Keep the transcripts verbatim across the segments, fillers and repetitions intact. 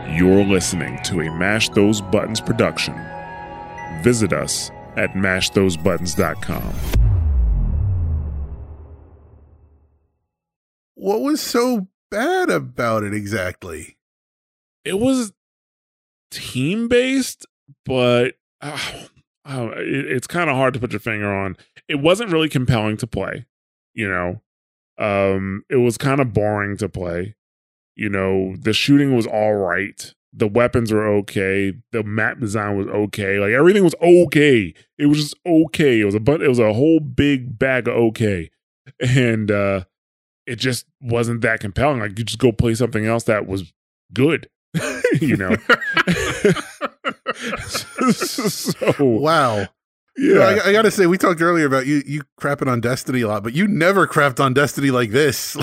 You're listening to a Mash Those Buttons production. Visit us at mash those buttons dot com. What was so bad about it exactly? It was team-based, but uh, uh, it, it's kind of hard to put your finger on. It wasn't really compelling to play, you know. Um, it was kind of boring to play. You know, the shooting was all right. The weapons were okay. The map design was okay. Like, everything was okay. It was just okay. It was a but it was a whole big bag of okay. And uh it just wasn't that compelling. Like, you just go play something else that was good. You know. So Wow. yeah. You know, I, I gotta say, we talked earlier about you you crapping on Destiny a lot, but you never crapped on Destiny like this.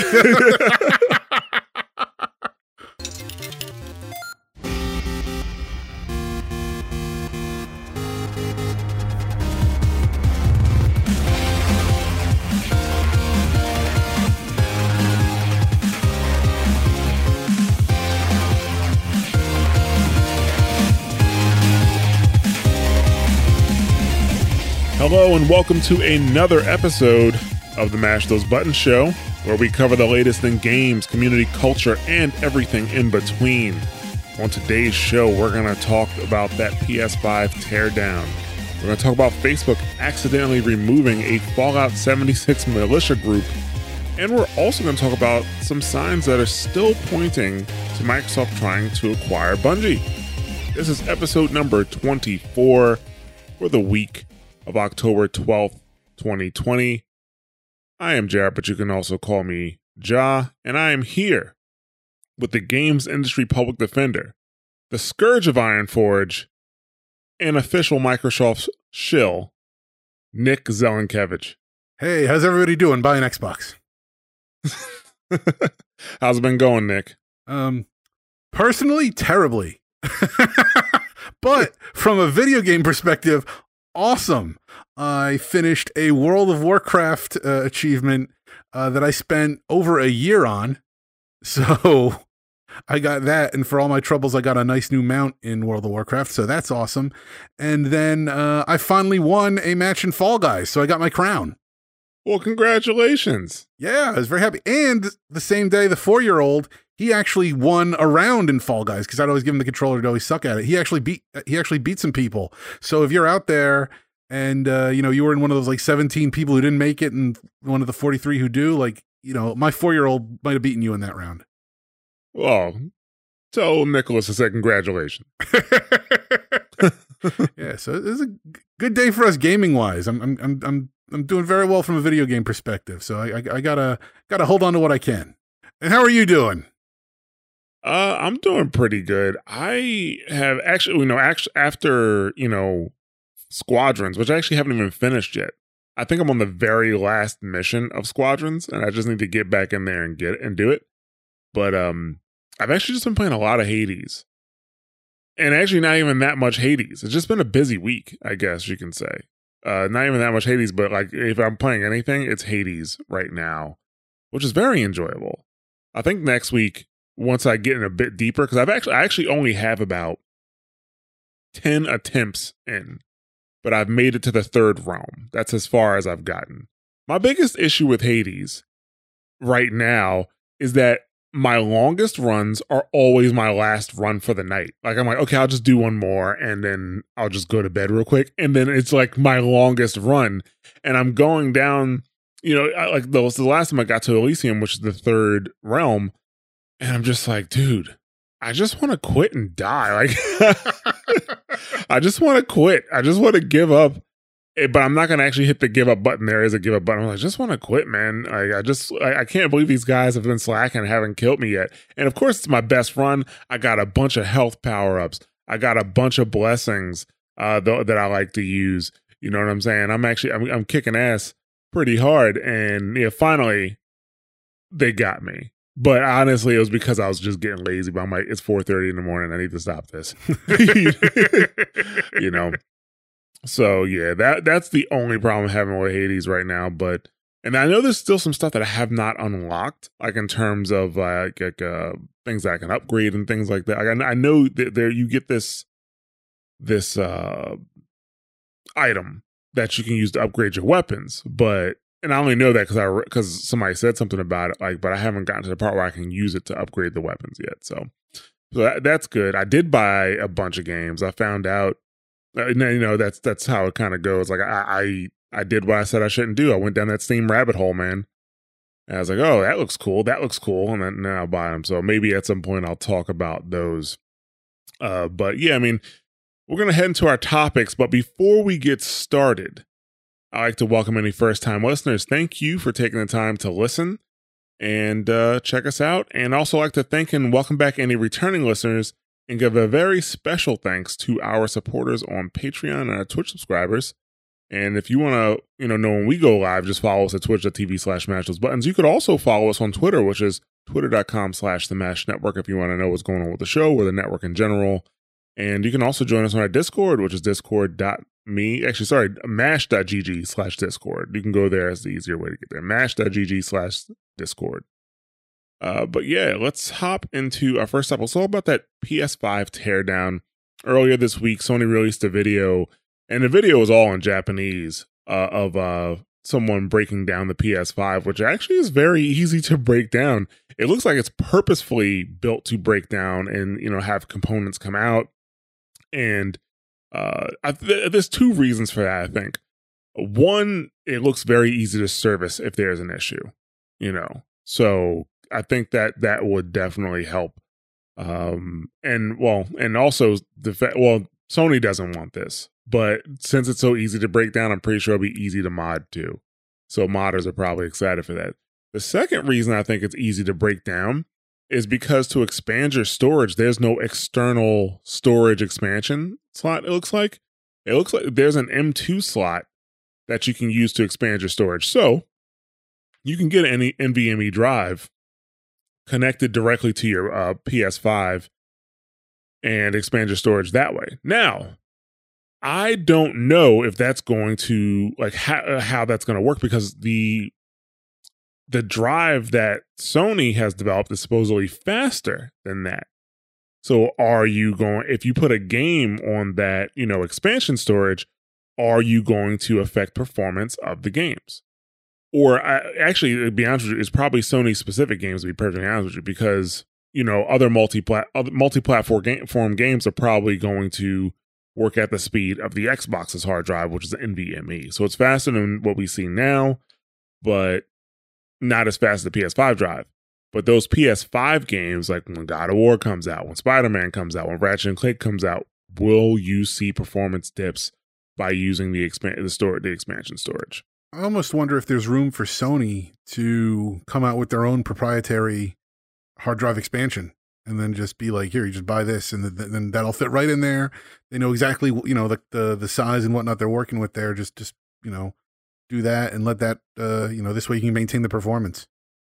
Hello and welcome to another episode of the Mash Those Buttons Show, where we cover the latest in games, community culture, and everything in between. On today's show, we're going to talk about that P S five teardown. We're going to talk about Facebook accidentally removing a Fallout seventy-six militia group, and we're also going to talk about some signs that are still pointing to Microsoft trying to acquire Bungie. This is episode number twenty-four for the week of October twelfth, twenty twenty. I am Jared, but you can also call me Ja, and I am here with the games industry public defender, the scourge of Ironforge, and official Microsoft shill, Nick Zelenkevich. Hey, how's everybody doing? Buy an Xbox. How's it been going, Nick? Um, personally, terribly. But from a video game perspective, awesome. I finished a World of Warcraft uh, achievement uh, that I spent over a year on. So I got that. And for all my troubles, I got a nice new mount in World of Warcraft. So that's awesome. And then uh, I finally won a match in Fall Guys. So I got my crown. Well, congratulations. Yeah, I was very happy. And the same day, the four-year-old, he actually won a round in Fall Guys because I'd always give him the controller to always suck at it. He actually beat he actually beat some people. So if you're out there and uh, you know, you were in one of those like seventeen people who didn't make it and one of the forty-three who do, like, you know, my four-year-old might have beaten you in that round. Well, tell Nicholas to say congratulations. Yeah, so it was a good day for us gaming wise. I'm I'm I'm I'm I'm doing very well from a video game perspective. So I I, I gotta gotta hold on to what I can. And how are you doing? Uh, I'm doing pretty good. I have actually, you know, actually after, you know, Squadrons, which I actually haven't even finished yet. I think I'm on the very last mission of Squadrons, and I just need to get back in there and get it and do it. But um, I've actually just been playing a lot of Hades, and actually not even that much Hades. It's just been a busy week, I guess you can say. Uh, not even that much Hades, but like if I'm playing anything, it's Hades right now, which is very enjoyable. I think next week, once I get in a bit deeper, because I've actually I actually only have about ten attempts in, but I've made it to the third realm. That's as far as I've gotten. My biggest issue with Hades right now is that my longest runs are always my last run for the night. Like, I'm like, okay, I'll just do one more and then I'll just go to bed real quick. And then it's like my longest run. And I'm going down, you know, I, like the, the last time I got to Elysium, which is the third realm. And I'm just like, dude, I just want to quit and die. Like, I just want to quit. I just want to give up. But I'm not going to actually hit the give up button. There is a give up button. I'm like, I just want to quit, man. I, I just, I, I can't believe these guys have been slacking and haven't killed me yet. And of course, it's my best run. I got a bunch of health power ups. I got a bunch of blessings uh, th- that I like to use. You know what I'm saying? I'm actually, I'm, I'm kicking ass pretty hard. And yeah, finally, they got me. But honestly, it was because I was just getting lazy. But I'm like, it's four thirty in the morning. I need to stop this. You know? So yeah, that that's the only problem I'm having with Hades right now. But And I know there's still some stuff that I have not unlocked, like in terms of uh, like, like uh, things that I can upgrade and things like that. Like I, I know that there you get this this uh, item that you can use to upgrade your weapons, but and I only know that because I because somebody said something about it. Like, but I haven't gotten to the part where I can use it to upgrade the weapons yet. So, so that, that's good. I did buy a bunch of games. I found out, uh, you know, that's that's how it kind of goes. Like I. I I did what I said I shouldn't do. I went down that Steam rabbit hole, man. And I was like, oh, that looks cool. That looks cool. And then now I'll buy them. So maybe at some point I'll talk about those. Uh, but yeah, I mean, we're going to head into our topics. But before we get started, I'd like to welcome any first-time listeners. Thank you for taking the time to listen and uh, check us out. And also like to thank and welcome back any returning listeners and give a very special thanks to our supporters on Patreon and our Twitch subscribers. And if you want to, you know, know when we go live, just follow us at twitch.tv slash mash those buttons. You could also follow us on Twitter, which is twitter.com slash the mash network if you want to know what's going on with the show or the network in general. And you can also join us on our Discord, which is discord.me. Actually, sorry, mash.gg slash Discord. You can go there as the easier way to get there. Mash.gg slash Discord. Uh, but yeah, let's hop into our first topic. So about that P S five teardown. Earlier this week, Sony released a video. And the video was all in Japanese uh, of uh, someone breaking down the P S five, which actually is very easy to break down. It looks like it's purposefully built to break down and, you know, have components come out. And uh, I th- there's two reasons for that, I think. One, it looks very easy to service if there's an issue, you know. So I think that that would definitely help. Um, and, well, and also, the fa- well, Sony doesn't want this. But since it's so easy to break down, I'm pretty sure it'll be easy to mod too. So modders are probably excited for that. The second reason I think it's easy to break down is because to expand your storage, there's no external storage expansion slot, it looks like. It looks like there's an M two slot that you can use to expand your storage. So you can get any NVMe drive connected directly to your uh, P S five and expand your storage that way. Now, I don't know if that's going to like how, how that's going to work because the the drive that Sony has developed is supposedly faster than that. So are you going, if you put a game on that, you know, expansion storage, are you going to affect performance of the games? Or I, actually, to be honest with you, it's probably Sony specific games, to be perfectly honest with you, because, you know, other multi-plat- other multi-platform game, form games are probably going to work at the speed of the Xbox's hard drive, which is the NVMe. So it's faster than what we see now, but not as fast as the P S five drive. But those P S five games, like when God of War comes out, when Spider-Man comes out, when Ratchet and Clank comes out, will you see performance dips by using the expand the store the expansion storage? I almost wonder if there's room for Sony to come out with their own proprietary hard drive expansion. And then just be like, here, you just buy this, and then, then that'll fit right in there. They know exactly, you know, the, the the size and whatnot they're working with there. Just, just you know, do that and let that, uh, you know, this way you can maintain the performance.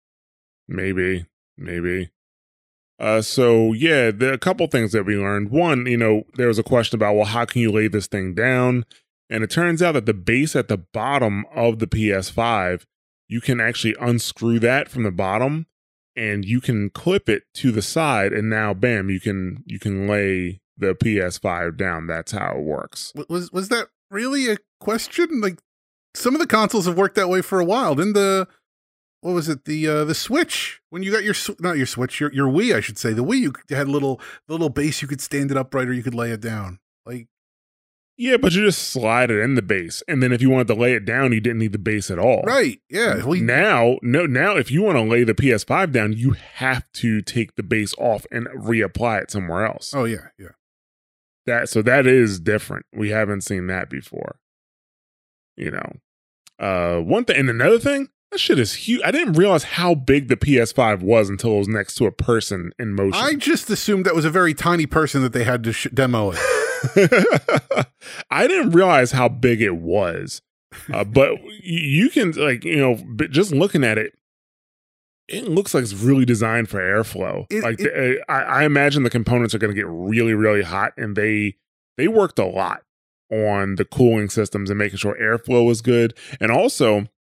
Maybe, maybe. Uh, so yeah, there are a couple things that we learned. One, you know, there was a question about, well, how can you lay this thing down? And it turns out that the base at the bottom of the P S five, you can actually unscrew that from the bottom. And you can clip it to the side, and now, bam, you can you can lay the P S five down. That's how it works. Was was that really a question? Like, some of the consoles have worked that way for a while. Didn't the what was it the uh, the Switch, when you got your not your Switch your your Wii, I should say, the Wii, you had a little the little base, you could stand it upright or you could lay it down. Like, yeah, but you just slide it in the base, and then if you wanted to lay it down, you didn't need the base at all. Right? Yeah. Well, now, no, now if you want to lay the P S five down, you have to take the base off and reapply it somewhere else. Oh yeah, yeah. That so that is different. We haven't seen that before. You know, uh, one thing and another thing. That shit is huge. I didn't realize how big the P S five was until it was next to a person in motion. I just assumed that was a very tiny person that they had to sh- demo it. I didn't realize how big it was, uh, but you can, like, you know, just looking at it, it looks like it's really designed for airflow. It, like, it, the, I, I imagine the components are going to get really, really hot, and they they worked a lot on the cooling systems and making sure airflow was good, and also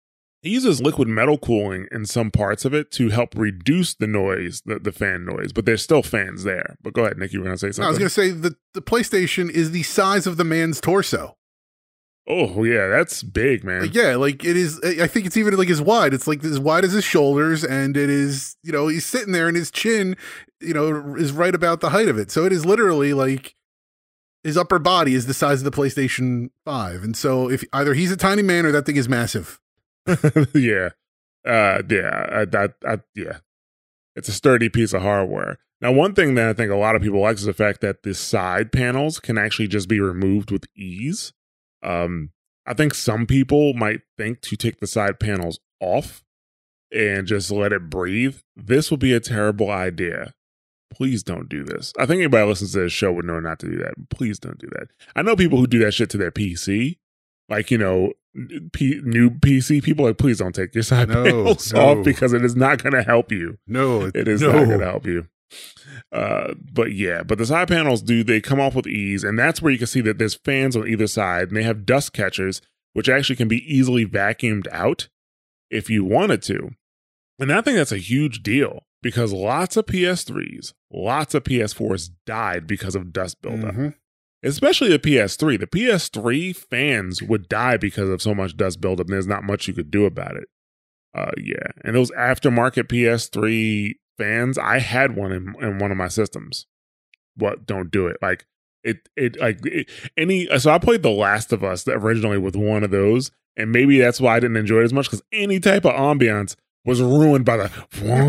he uses liquid metal cooling in some parts of it to help reduce the noise, the, the fan noise, but there's still fans there. But go ahead, Nick, you were going to say something? No, I was going to say the, the PlayStation is the size of the man's torso. Oh, yeah, that's big, man. Like, yeah, like it is. I think it's even like as wide. It's like as wide as his shoulders, and it is, you know, he's sitting there and his chin, you know, is right about the height of it. So it is literally like his upper body is the size of the PlayStation five. And so if either he's a tiny man or that thing is massive. yeah. Uh, yeah. I, I, I, yeah. It's a sturdy piece of hardware. Now, one thing that I think a lot of people like is the fact that the side panels can actually just be removed with ease. Um, I think some people might think to take the side panels off and just let it breathe. This would be a terrible idea. Please don't do this. I think anybody who listens to this show would know not to do that. Please don't do that. I know people who do that shit to their P C. Like, you know, P- new P C people, like, please don't take your side no, panels no. off because it is not going to help you. No, it is no. not going to help you. Uh, but yeah, but the side panels do, they come off with ease. And that's where you can see that there's fans on either side and they have dust catchers, which actually can be easily vacuumed out if you wanted to. And I think that's a huge deal because lots of P S threes, lots of P S fours died because of dust buildup. Mm-hmm. Especially the P S three. The P S three fans would die because of so much dust buildup, and there's not much you could do about it. Uh, yeah. And those aftermarket P S three fans, I had one in, in one of my systems. What? Don't do it. Like, it, it, like, it, any, so I played The Last of Us originally with one of those, and maybe that's why I didn't enjoy it as much, because any type of ambiance was ruined by the,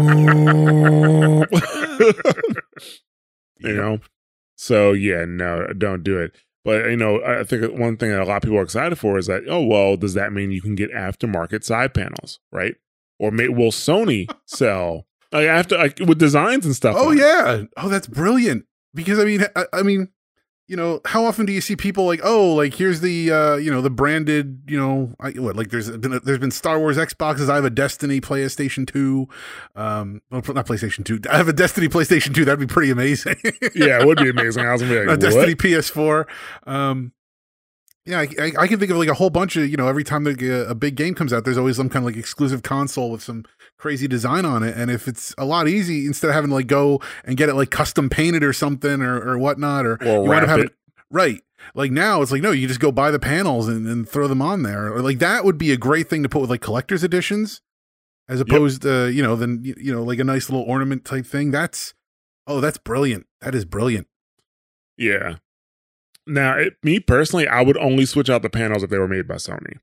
you know? So, yeah, no, don't do it. But, you know, I think one thing that a lot of people are excited for is that, oh, well, does that mean you can get aftermarket side panels, right? Or may, will Sony sell, like, after, like, with designs and stuff? Oh, yeah. It. Oh, that's brilliant. Because, I mean, I, I mean, you know, how often do you see people like, oh, like, here's the, uh, you know, the branded, you know, I, what, like, there's been, a, there's been Star Wars Xboxes. I have a Destiny PlayStation two. Um, well, not PlayStation two. I have a Destiny PlayStation two. That'd be pretty amazing. Yeah, it would be amazing. I was gonna be like, a what? Destiny P S four. Um, yeah, I, I, I can think of like a whole bunch of, you know, every time a, a big game comes out, there's always some kind of like exclusive console with some crazy design on it. And if it's a lot easy, instead of having to like go and get it like custom painted or something or, or whatnot, or, or you wind up having it. Right. Like now it's like, no, you just go buy the panels and, and throw them on there. Or like that would be a great thing to put with like collector's editions as opposed yep. to, you know, then, you know, like a nice little ornament type thing. That's, oh, that's brilliant. That is brilliant. Yeah. Now, it, me personally, I would only switch out the panels if they were made by Sony.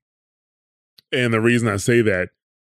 And the reason I say that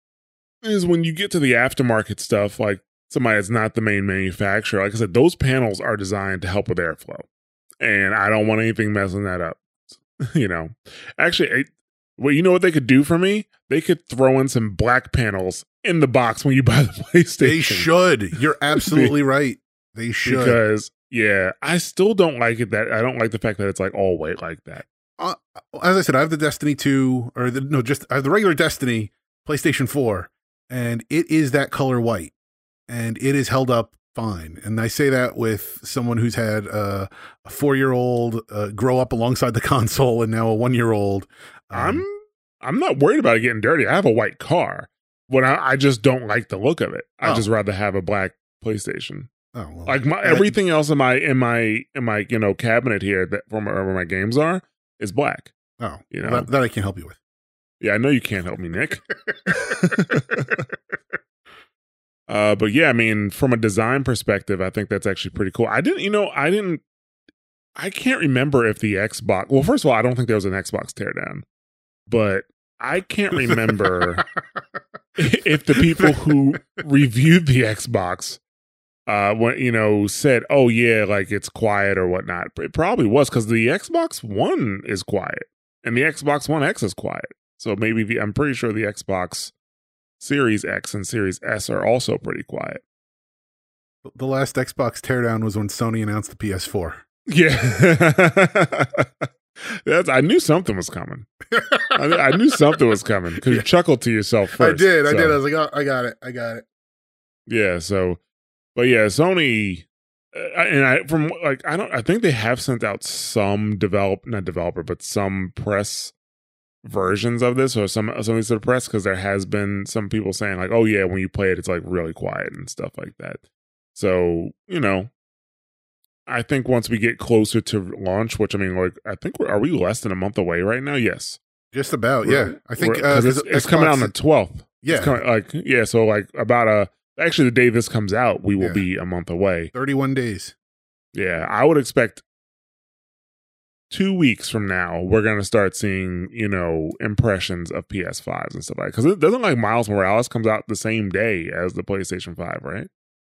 is when you get to the aftermarket stuff, like somebody that's not the main manufacturer, like I said, those panels are designed to help with airflow. And I don't want anything messing that up. You know, actually, it, well, you know what they could do for me? They could throw in some black panels in the box when you buy the PlayStation. They should. You're absolutely right. They should. Because, yeah, I still don't like it that I don't like the fact that it's like all white like that. Uh, as I said, I have the Destiny two, or the, no, just I have the regular Destiny PlayStation four, and it is that color white, and it is held up fine. And I say that with someone who's had uh, a four-year-old uh, grow up alongside the console and now a one-year-old. Um, I'm I'm not worried about it getting dirty. I have a white car. When I, I just don't like the look of it. I oh. just rather have a black PlayStation. Oh, well, like my everything else in my in my in my you know cabinet here that from wherever my games are is black. Oh, you know well, that, that I can't help you with. Yeah, I know you can't help me, Nick. Uh, but yeah, I mean, from a design perspective, I think that's actually pretty cool. I didn't, you know, I didn't, I can't remember if the Xbox, well, first of all, I don't think there was an Xbox teardown, but I can't remember if the people who reviewed the Xbox, uh, when, you know, said, oh yeah, like it's quiet or whatnot. It probably was because the Xbox One is quiet and the Xbox One X is quiet. So maybe the, I'm pretty sure the Xbox Series X and Series S are also pretty quiet. The last Xbox teardown was when Sony announced the P S four. Yeah. That's, I knew something was coming. I, I knew something was coming because yeah. you chuckled to yourself first. I did. So. I did. I was like, oh, I got it. I got it. Yeah. So, but yeah, Sony, uh, and I, from like, I don't, I think they have sent out some develop, not developer, but some press versions of this or some some of these to the press, because there has been some people saying like, oh yeah, when you play it, it's like really quiet and stuff like that. So, you know, I think once we get closer to launch, which I mean, like, I think we're, are we less than a month away right now? Yes. Just about, yeah. I think uh, it's, it's coming out on the twelfth. Yeah. It's coming, like, yeah, so like about a, actually the day this comes out, we will Yeah. be a month away. thirty-one days. Yeah, I would expect two weeks from now, we're going to start seeing, you know, impressions of P S fives and stuff like that. Because it doesn't like Miles Morales comes out the same day as the PlayStation five, right?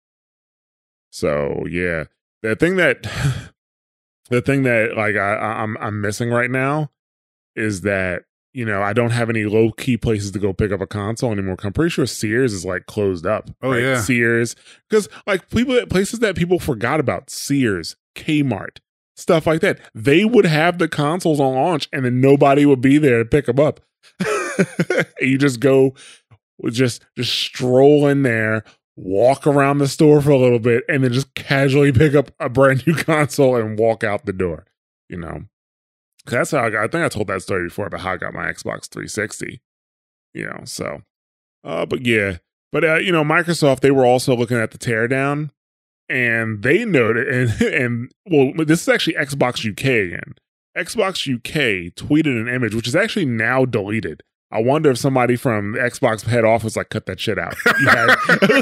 So, yeah. The thing that, the thing that, like, I, I'm, I'm missing right now is that, you know, I don't have any low key places to go pick up a console anymore. I'm pretty sure Sears is like closed up. Oh, right? yeah. Sears. Because like people, places that people forgot about, Sears, Kmart, stuff like that. They would have the consoles on launch and then nobody would be there to pick them up. You just go, just, just stroll in there, walk around the store for a little bit, and then just casually pick up a brand new console and walk out the door, you know? That's how I got, I think I told that story before about how I got my Xbox three sixty, you know, so, uh, but yeah, but, uh, you know, Microsoft, they were also looking at the teardown and they noted, and, and well, this is actually Xbox U K again. Xbox U K tweeted an image, which is actually now deleted. I wonder if somebody from the Xbox head office like cut that shit out. You had,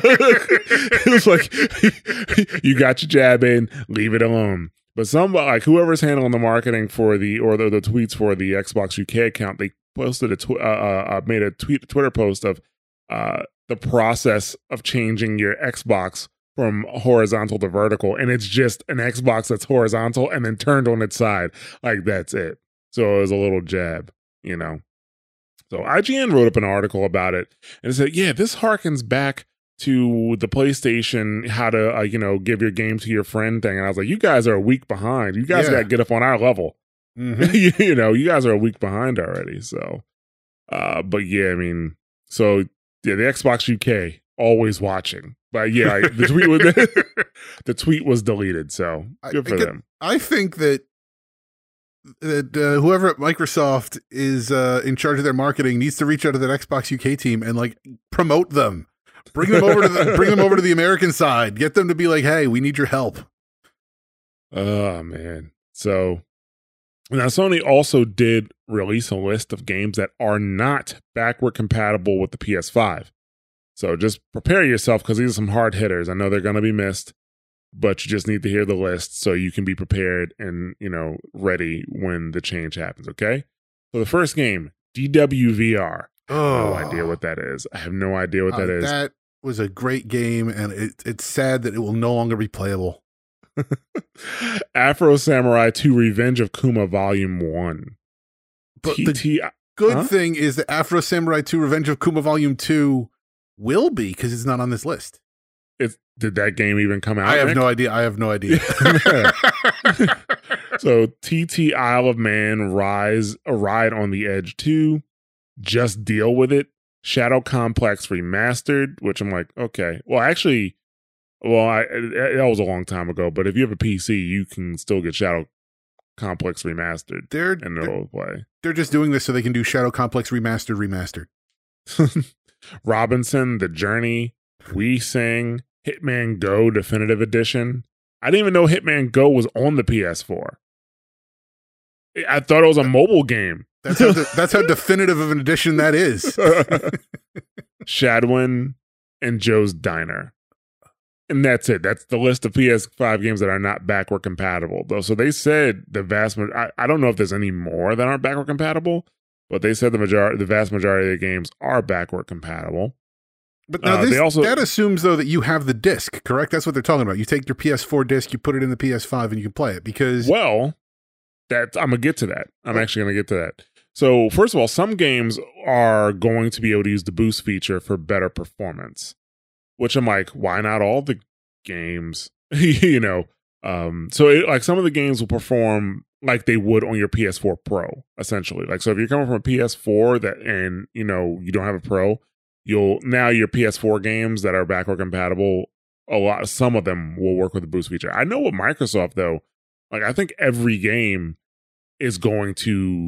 it was like, you got your jab in, leave it alone. But some, like whoever's handling the marketing for the, or the, the tweets for the Xbox U K account, they posted a, tw- uh, uh, made a tweet, Twitter post of uh, the process of changing your Xbox from horizontal to vertical. And it's just an Xbox that's horizontal and then turned on its side. Like that's it. So it was a little jab, you know. So I G N wrote up an article about it and it said, yeah, this harkens back to the PlayStation, how to, uh, you know, give your game to your friend thing. And I was like, you guys are a week behind. You guys Yeah. got to get up on our level. Mm-hmm. you, you know, you guys are a week behind already. So, uh, but yeah, I mean, so yeah, the Xbox U K always watching. But yeah, I, the tweet was the tweet was deleted. So good for I, I them. I think that that uh, whoever at Microsoft is uh, in charge of their marketing needs to reach out to that Xbox U K team and like promote them. Bring them over to the bring them over to the American side. Get them to be like, hey, we need your help. Oh man. So now Sony also did release a list of games that are not backward compatible with the P S five. So just prepare yourself because these are some hard hitters. I know they're going to be missed, but you just need to hear the list so you can be prepared and, you know, ready when the change happens, okay? So the first game, D W V R. Oh, No idea what that is. I have no idea what uh, that is. That was a great game, and it, it's sad that it will no longer be playable. Afro Samurai two Revenge of Kuma Volume one. But T the T good Huh? thing is that Afro Samurai two Revenge of Kuma Volume two will be, because it's not on this list. It, did that game even come out? I have Nick? no idea. I have no idea. So T T Isle of Man, Rise, A Ride on the Edge two, Just Deal With It, Shadow Complex Remastered, which I'm like, okay. Well, actually, well, I, it, that was a long time ago, but if you have a P C, you can still get Shadow Complex Remastered They're, and they're it'll play. they're just doing this so they can do Shadow Complex Remastered Remastered. Robinson, The Journey, We Sing, Hitman Go Definitive Edition. I didn't even know Hitman Go was on the P S four. I thought it was a mobile game. That's how de- that's how definitive of an edition that is. Shadwin and Joe's Diner. And that's it. That's the list of P S five games that are not backward compatible, though. So they said the vast majority, I, I don't know if there's any more that aren't backward compatible, but they said the majority, the vast majority of the games are backward compatible. But now Uh, this, they also- that assumes, though, that you have the disc, correct? That's what they're talking about. You take your P S four disc, you put it in the P S five, and you can play it. Because Well, that I'm gonna get to that. I'm Oh. actually gonna get to that. So first of all, some games are going to be able to use the boost feature for better performance, which I'm like, why not all the games? you know, um, so it, like some of the games will perform like they would on your P S four Pro, essentially. Like, so if you're coming from a P S four that and you know you don't have a Pro, you'll now your P S four games that are backward compatible, a lot, some of them will work with the boost feature. I know with Microsoft though, like I think every game is going to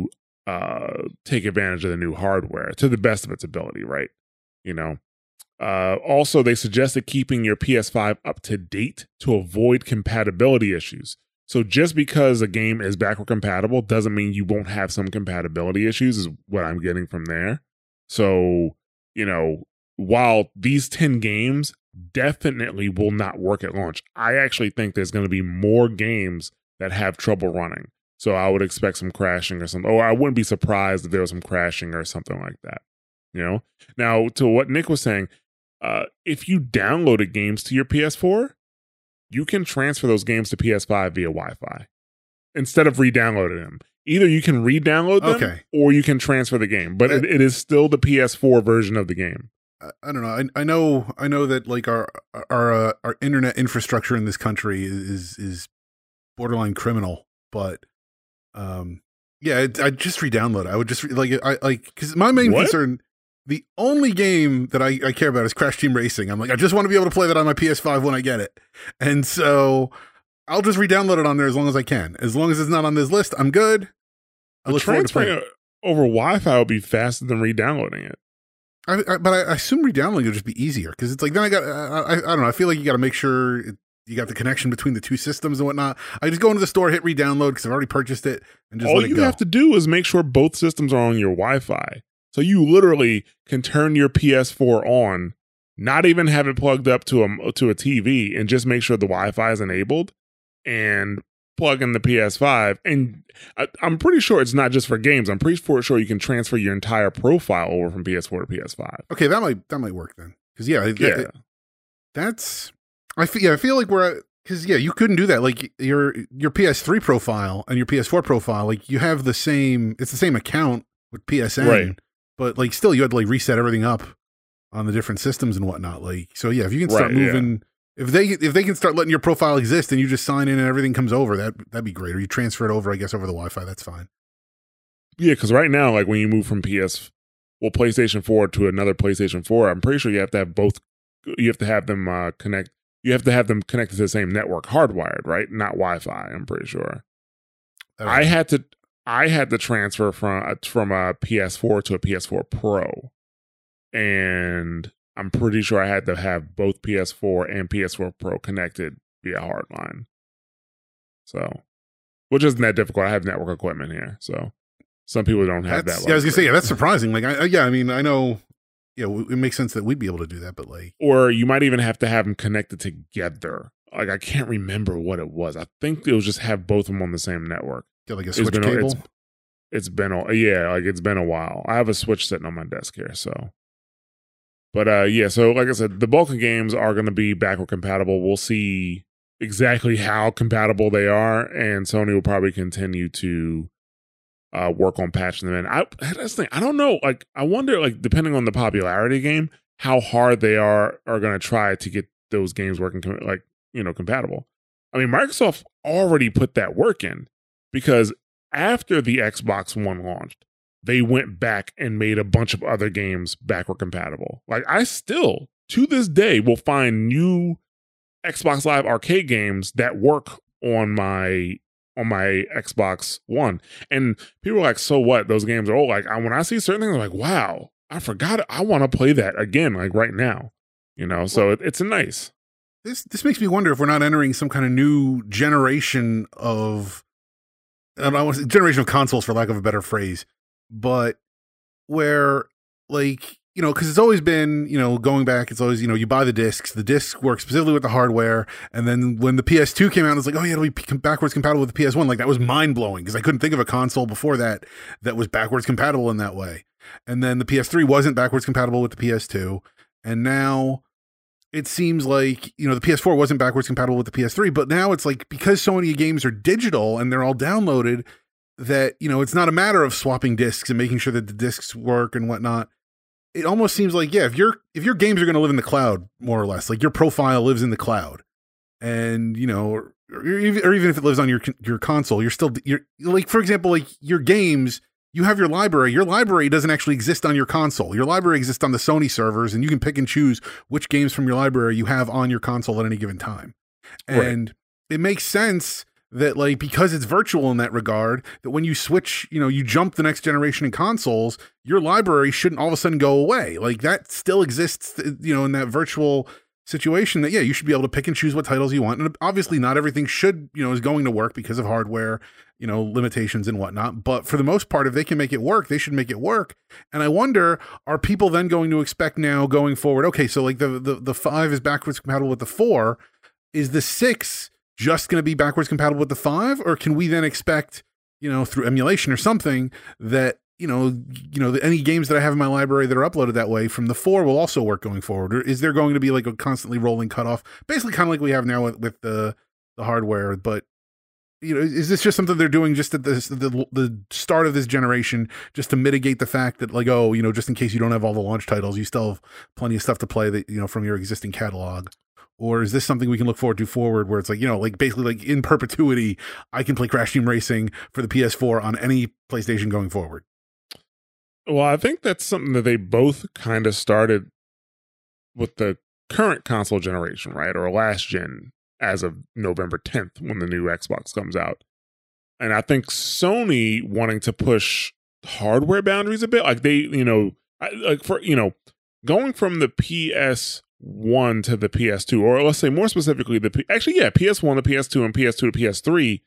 uh, take advantage of the new hardware to the best of its ability, right? You know. Uh, also, they suggested keeping your P S five up to date to avoid compatibility issues. So just because a game is backward compatible doesn't mean you won't have some compatibility issues, is what I'm getting from there. So, you know, while these ten games definitely will not work at launch, I actually think there's going to be more games that have trouble running. So I would expect some crashing or something, or I wouldn't be surprised if there was some crashing or something like that. You know, now to what Nick was saying, uh, if you downloaded games to your P S four, you can transfer those games to P S five via Wi-Fi instead of re-downloading them. Either you can re-download them Okay. or you can transfer the game, but it, it is still the P S four version of the game. I, I don't know. I, I know. I know that like our our uh, our internet infrastructure in this country is is borderline criminal, but um, yeah, I just re-download. I would just re- like I like because my main What? concern. The only game that I, I care about is Crash Team Racing. I'm like, I just want to be able to play that on my P S five when I get it. And so I'll just re-download it on there as long as I can. As long as it's not on this list, I'm good. I The look forward to transferring playing. over Wi-Fi would be faster than re-downloading it. I, I, but I, I assume re-downloading will just be easier because it's like then I got I, I, I don't know. I feel like you got to make sure it, you got the connection between the two systems and whatnot. I just go into the store, hit re-download because I've already purchased it, and just All let it you go. have to do is make sure both systems are on your Wi-Fi. So you literally can turn your P S four on, not even have it plugged up to a to a T V, and just make sure the Wi-Fi is enabled, and plug in the P S five. And I, I'm pretty sure it's not just for games. I'm pretty sure you can transfer your entire profile over from P S four to P S five. Okay, that might that might work then. Because yeah, it- Yeah. it- that's I feel yeah I feel like we're because yeah you couldn't do that like your your P S three profile and your P S four profile like you have the same it's the same account with P S N, Right. but like still you had to like reset everything up on the different systems and whatnot. Like so yeah, if you can start Right, yeah. moving. If they if they can start letting your profile exist and you just sign in and everything comes over, that that'd be great. Or you transfer it over, I guess, over the Wi-Fi. That's fine. Yeah, because right now, like when you move from P S, well, PlayStation four to another PlayStation four, I'm pretty sure you have to have both. You have to have them uh, connect. You have to have them connected to the same network, hardwired, right? Not Wi-Fi. I'm pretty sure. That I had to. I had to transfer from uh, from a P S four to a P S four Pro, and I'm pretty sure I had to have both P S four and P S four Pro connected via hardline. So, which isn't that difficult. I have network equipment here, so some people don't have That's, that. yeah, I was gonna say luxury. yeah, that's surprising. Like I, I yeah, I mean I know yeah, w- it makes sense that we'd be able to do that, but like Or you might even have to have them connected together. Like I can't remember what it was. I think it was just have both of them on the same network. get like a It's switch been a- cable. It's, it's been a yeah, like it's been a while. I have a Switch sitting on my desk here, so. But uh, yeah, so like I said, the bulk of games are going to be backward compatible. We'll see exactly how compatible they are, and Sony will probably continue to uh, work on patching them in. I that's the thing. I don't know. Like, I wonder, like, depending on the popularity of the game, how hard they are are going to try to get those games working, com- like you know, compatible. I mean, Microsoft already put that work in because after the Xbox One launched, they went back and made a bunch of other games backward compatible. Like I still, to this day, will find new Xbox Live Arcade games that work on my on my Xbox One. And people are like, so what? Those games are old. Like I, when I see certain things, I'm like, wow, I forgot. It. I want to play that again, like right now. You know, so it, it's a nice. This this makes me wonder if we're not entering some kind of new generation of I don't know, I want to say generation of consoles for lack of a better phrase, but where like you know because it's always been you know going back it's always you know you buy the discs the discs work specifically with the hardware and then when the P S two came out it's like oh yeah it'll be p- backwards compatible with the P S one like that was mind blowing because I couldn't think of a console before that that was backwards compatible in that way and then the P S three wasn't backwards compatible with the P S two and now it seems like, you know, the P S four wasn't backwards compatible with the P S three, but now it's like because so many games are digital and they're all downloaded that, you know, it's not a matter of swapping discs and making sure that the discs work and whatnot. It almost seems like, yeah, if your if your games are going to live in the cloud, more or less, like your profile lives in the cloud and, you know, or, or, even, or even if it lives on your your console, you're still, you're like, for example, like your games, you have your library. Your library doesn't actually exist on your console. Your library exists on the Sony servers, and you can pick and choose which games from your library you have on your console at any given time. Right. And it makes sense that like because it's virtual in that regard, that when you switch, you know, you jump the next generation in consoles, your library shouldn't all of a sudden go away. Like that still exists, you know, in that virtual situation that, yeah, you should be able to pick and choose what titles you want. And obviously not everything should, you know, is going to work because of hardware, you know, limitations and whatnot. But for the most part, if they can make it work, they should make it work. And I wonder, are people then going to expect now going forward, okay, so like the the, the five is backwards compatible with the four. Is the six just going to be backwards compatible with the five? Or can we then expect, you know, through emulation or something that, you know, you know, any games that I have in my library that are uploaded that way from the four will also work going forward? Or is there going to be like a constantly rolling cutoff, basically kind of like we have now with, with the the hardware? But, you know, is this just something they're doing just at this, the the start of this generation, just to mitigate the fact that like, oh, you know, just in case you don't have all the launch titles, you still have plenty of stuff to play that, you know, from your existing catalog? Or is this something we can look forward to forward where it's like, you know, like basically like in perpetuity, I can play Crash Team Racing for the P S four on any PlayStation going forward? Well, I think that's something that they both kind of started with the current console generation, right? Or last gen as of November tenth when the new Xbox comes out. And I think Sony wanting to push hardware boundaries a bit, like they, you know, like for, you know, going from the P S one to the P S two, or let's say more specifically, the P- actually, yeah, P S one to P S two and P S two to P S three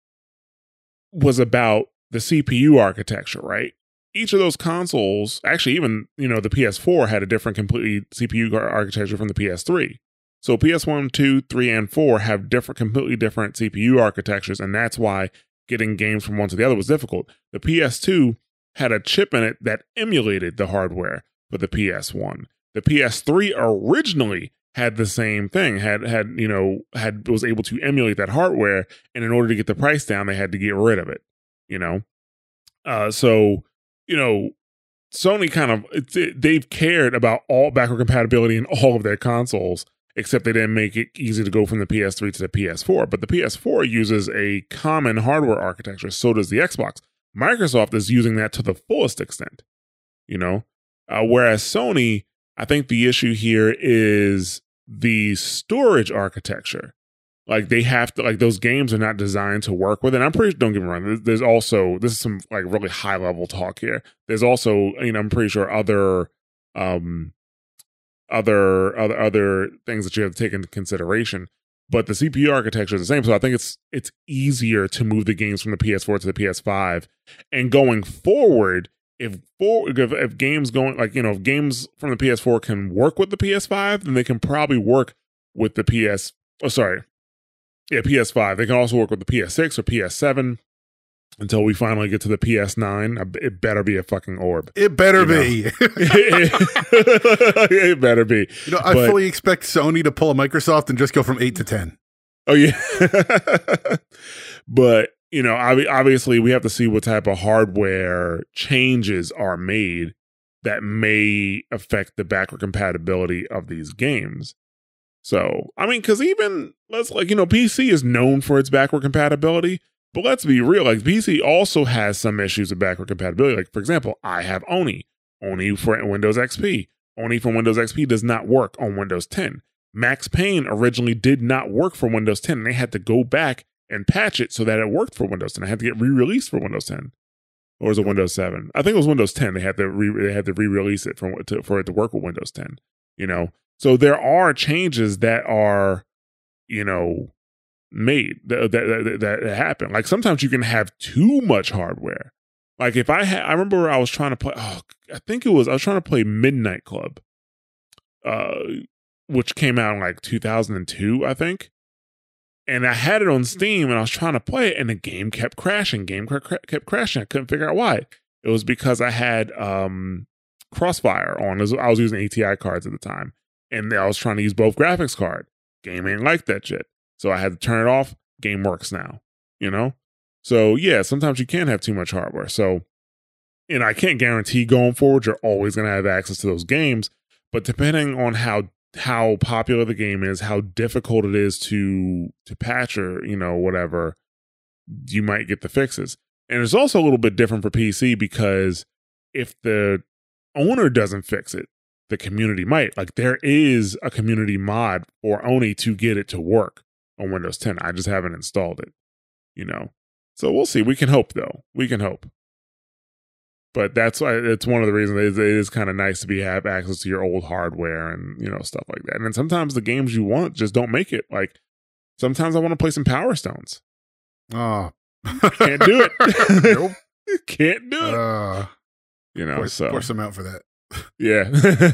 was about the C P U architecture, right? Each of those consoles, actually, even, you know, the P S four had a different completely C P U architecture from the P S three. So P S one, two, three, and four have different, completely different C P U architectures, and that's why getting games from one to the other was difficult. The P S two had a chip in it that emulated the hardware for the P S one. The P S three originally had the same thing, had, had, you know, had, was able to emulate that hardware. And in order to get the price down, they had to get rid of it, you know? Uh, so, you know, Sony kind of, it's, it, they've cared about all backward compatibility in all of their consoles, except they didn't make it easy to go from the P S three to the P S four. But the P S four uses a common hardware architecture. So does the Xbox. Microsoft is using that to the fullest extent, you know? Uh, whereas Sony, I think the issue here is the storage architecture. Like they have to, like those games are not designed to work with it. And I'm pretty sure, don't get me wrong, there's, there's also, this is some like really high level talk here. There's also, you know, I'm pretty sure other, um, other, other, other things that you have to take into consideration. But the C P U architecture is the same. So I think it's, it's easier to move the games from the P S four to the P S five. And going forward, If for if, if games going like you know if games from the P S four can work with the P S five, then they can probably work with the P S. Oh, sorry, yeah, P S five. They can also work with the P S six or P S seven until we finally get to the P S nine. It better be a fucking orb. It better be. It better be. You know, I but, fully expect Sony to pull a Microsoft and just go from eight to ten. Oh yeah, but. You know, obviously, we have to see what type of hardware changes are made that may affect the backward compatibility of these games. So, I mean, because even, let's like, you know, P C is known for its backward compatibility, but let's be real, like, P C also has some issues with backward compatibility. Like, for example, I have Oni, Oni for Windows X P. Oni from Windows X P does not work on Windows ten. Max Payne originally did not work for Windows ten, and they had to go back and patch it so that it worked for Windows ten. I had to get re-released for Windows ten, or was it Windows seven? I think it was Windows ten. They had to re- they had to re-release it for to, for it to work with Windows ten. You know, so there are changes that are, you know, made that that, that, that happen. Like sometimes you can have too much hardware. Like if I had, I remember I was trying to play. Oh, I think it was I was trying to play Midnight Club, uh, which came out in like two thousand two, I think. And I had it on Steam, and I was trying to play it, and the game kept crashing. Game kept crashing. I couldn't figure out why. It was because I had um, Crossfire on. I was using A T I cards at the time, and I was trying to use both graphics cards. Game ain't like that shit, so I had to turn it off. Game works now, you know. So yeah, sometimes you can have too much hardware. So, and I can't guarantee going forward you're always going to have access to those games, but depending on how how popular the game is, how difficult it is to to patch or, you know, whatever, you might get the fixes. And it's also a little bit different for P C because if the owner doesn't fix it, the community might. Like there is a community mod for Oni to get it to work on Windows ten. I just haven't installed it. you know. So we'll see. We can hope, though. We can hope. But that's why it's one of the reasons it is, it is kind of nice to be have access to your old hardware and, you know, stuff like that. And then sometimes the games you want just don't make it. Like sometimes I want to play some Power Stones. Oh, can't do it. Nope. Can't do it. Uh, you know, pour, so pour some out for that. Yeah.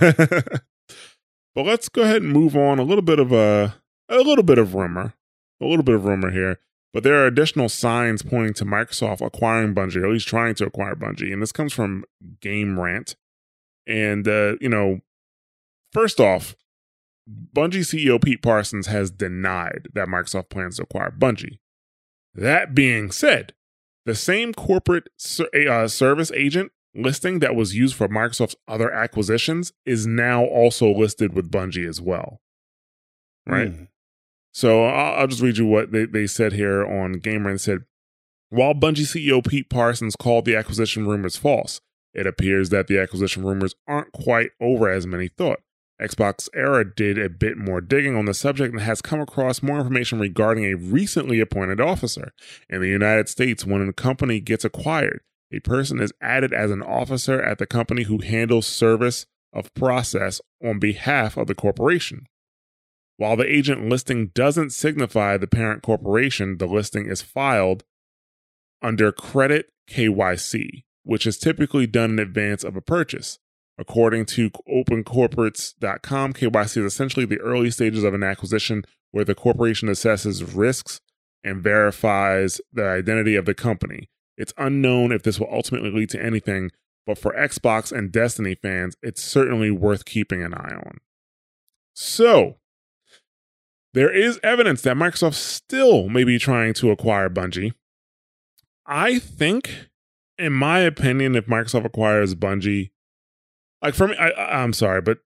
But let's go ahead and move on. A little bit of a, a little bit of rumor, a little bit of rumor here. But there are additional signs pointing to Microsoft acquiring Bungie, or at least trying to acquire Bungie. And this comes from Game Rant. And, uh, you know, first off, Bungie C E O Pete Parsons has denied that Microsoft plans to acquire Bungie. That being said, the same corporate ser- uh, service agent listing that was used for Microsoft's other acquisitions is now also listed with Bungie as well. Right? Mm. So I'll, I'll just read you what they, they said here on Game Rant. It said, while Bungie C E O Pete Parsons called the acquisition rumors false, it appears that the acquisition rumors aren't quite over as many thought. Xbox Era did a bit more digging on the subject and has come across more information regarding a recently appointed officer. In the United States, when a company gets acquired, a person is added as an officer at the company who handles service of process on behalf of the corporation. While the agent listing doesn't signify the parent corporation, the listing is filed under Credit K Y C, which is typically done in advance of a purchase. According to open corporates dot com, K Y C is essentially the early stages of an acquisition where the corporation assesses risks and verifies the identity of the company. It's unknown if this will ultimately lead to anything, but for Xbox and Destiny fans, it's certainly worth keeping an eye on. So, there is evidence that Microsoft still may be trying to acquire Bungie. I think, in my opinion, if Microsoft acquires Bungie, like for me, I, I'm sorry, but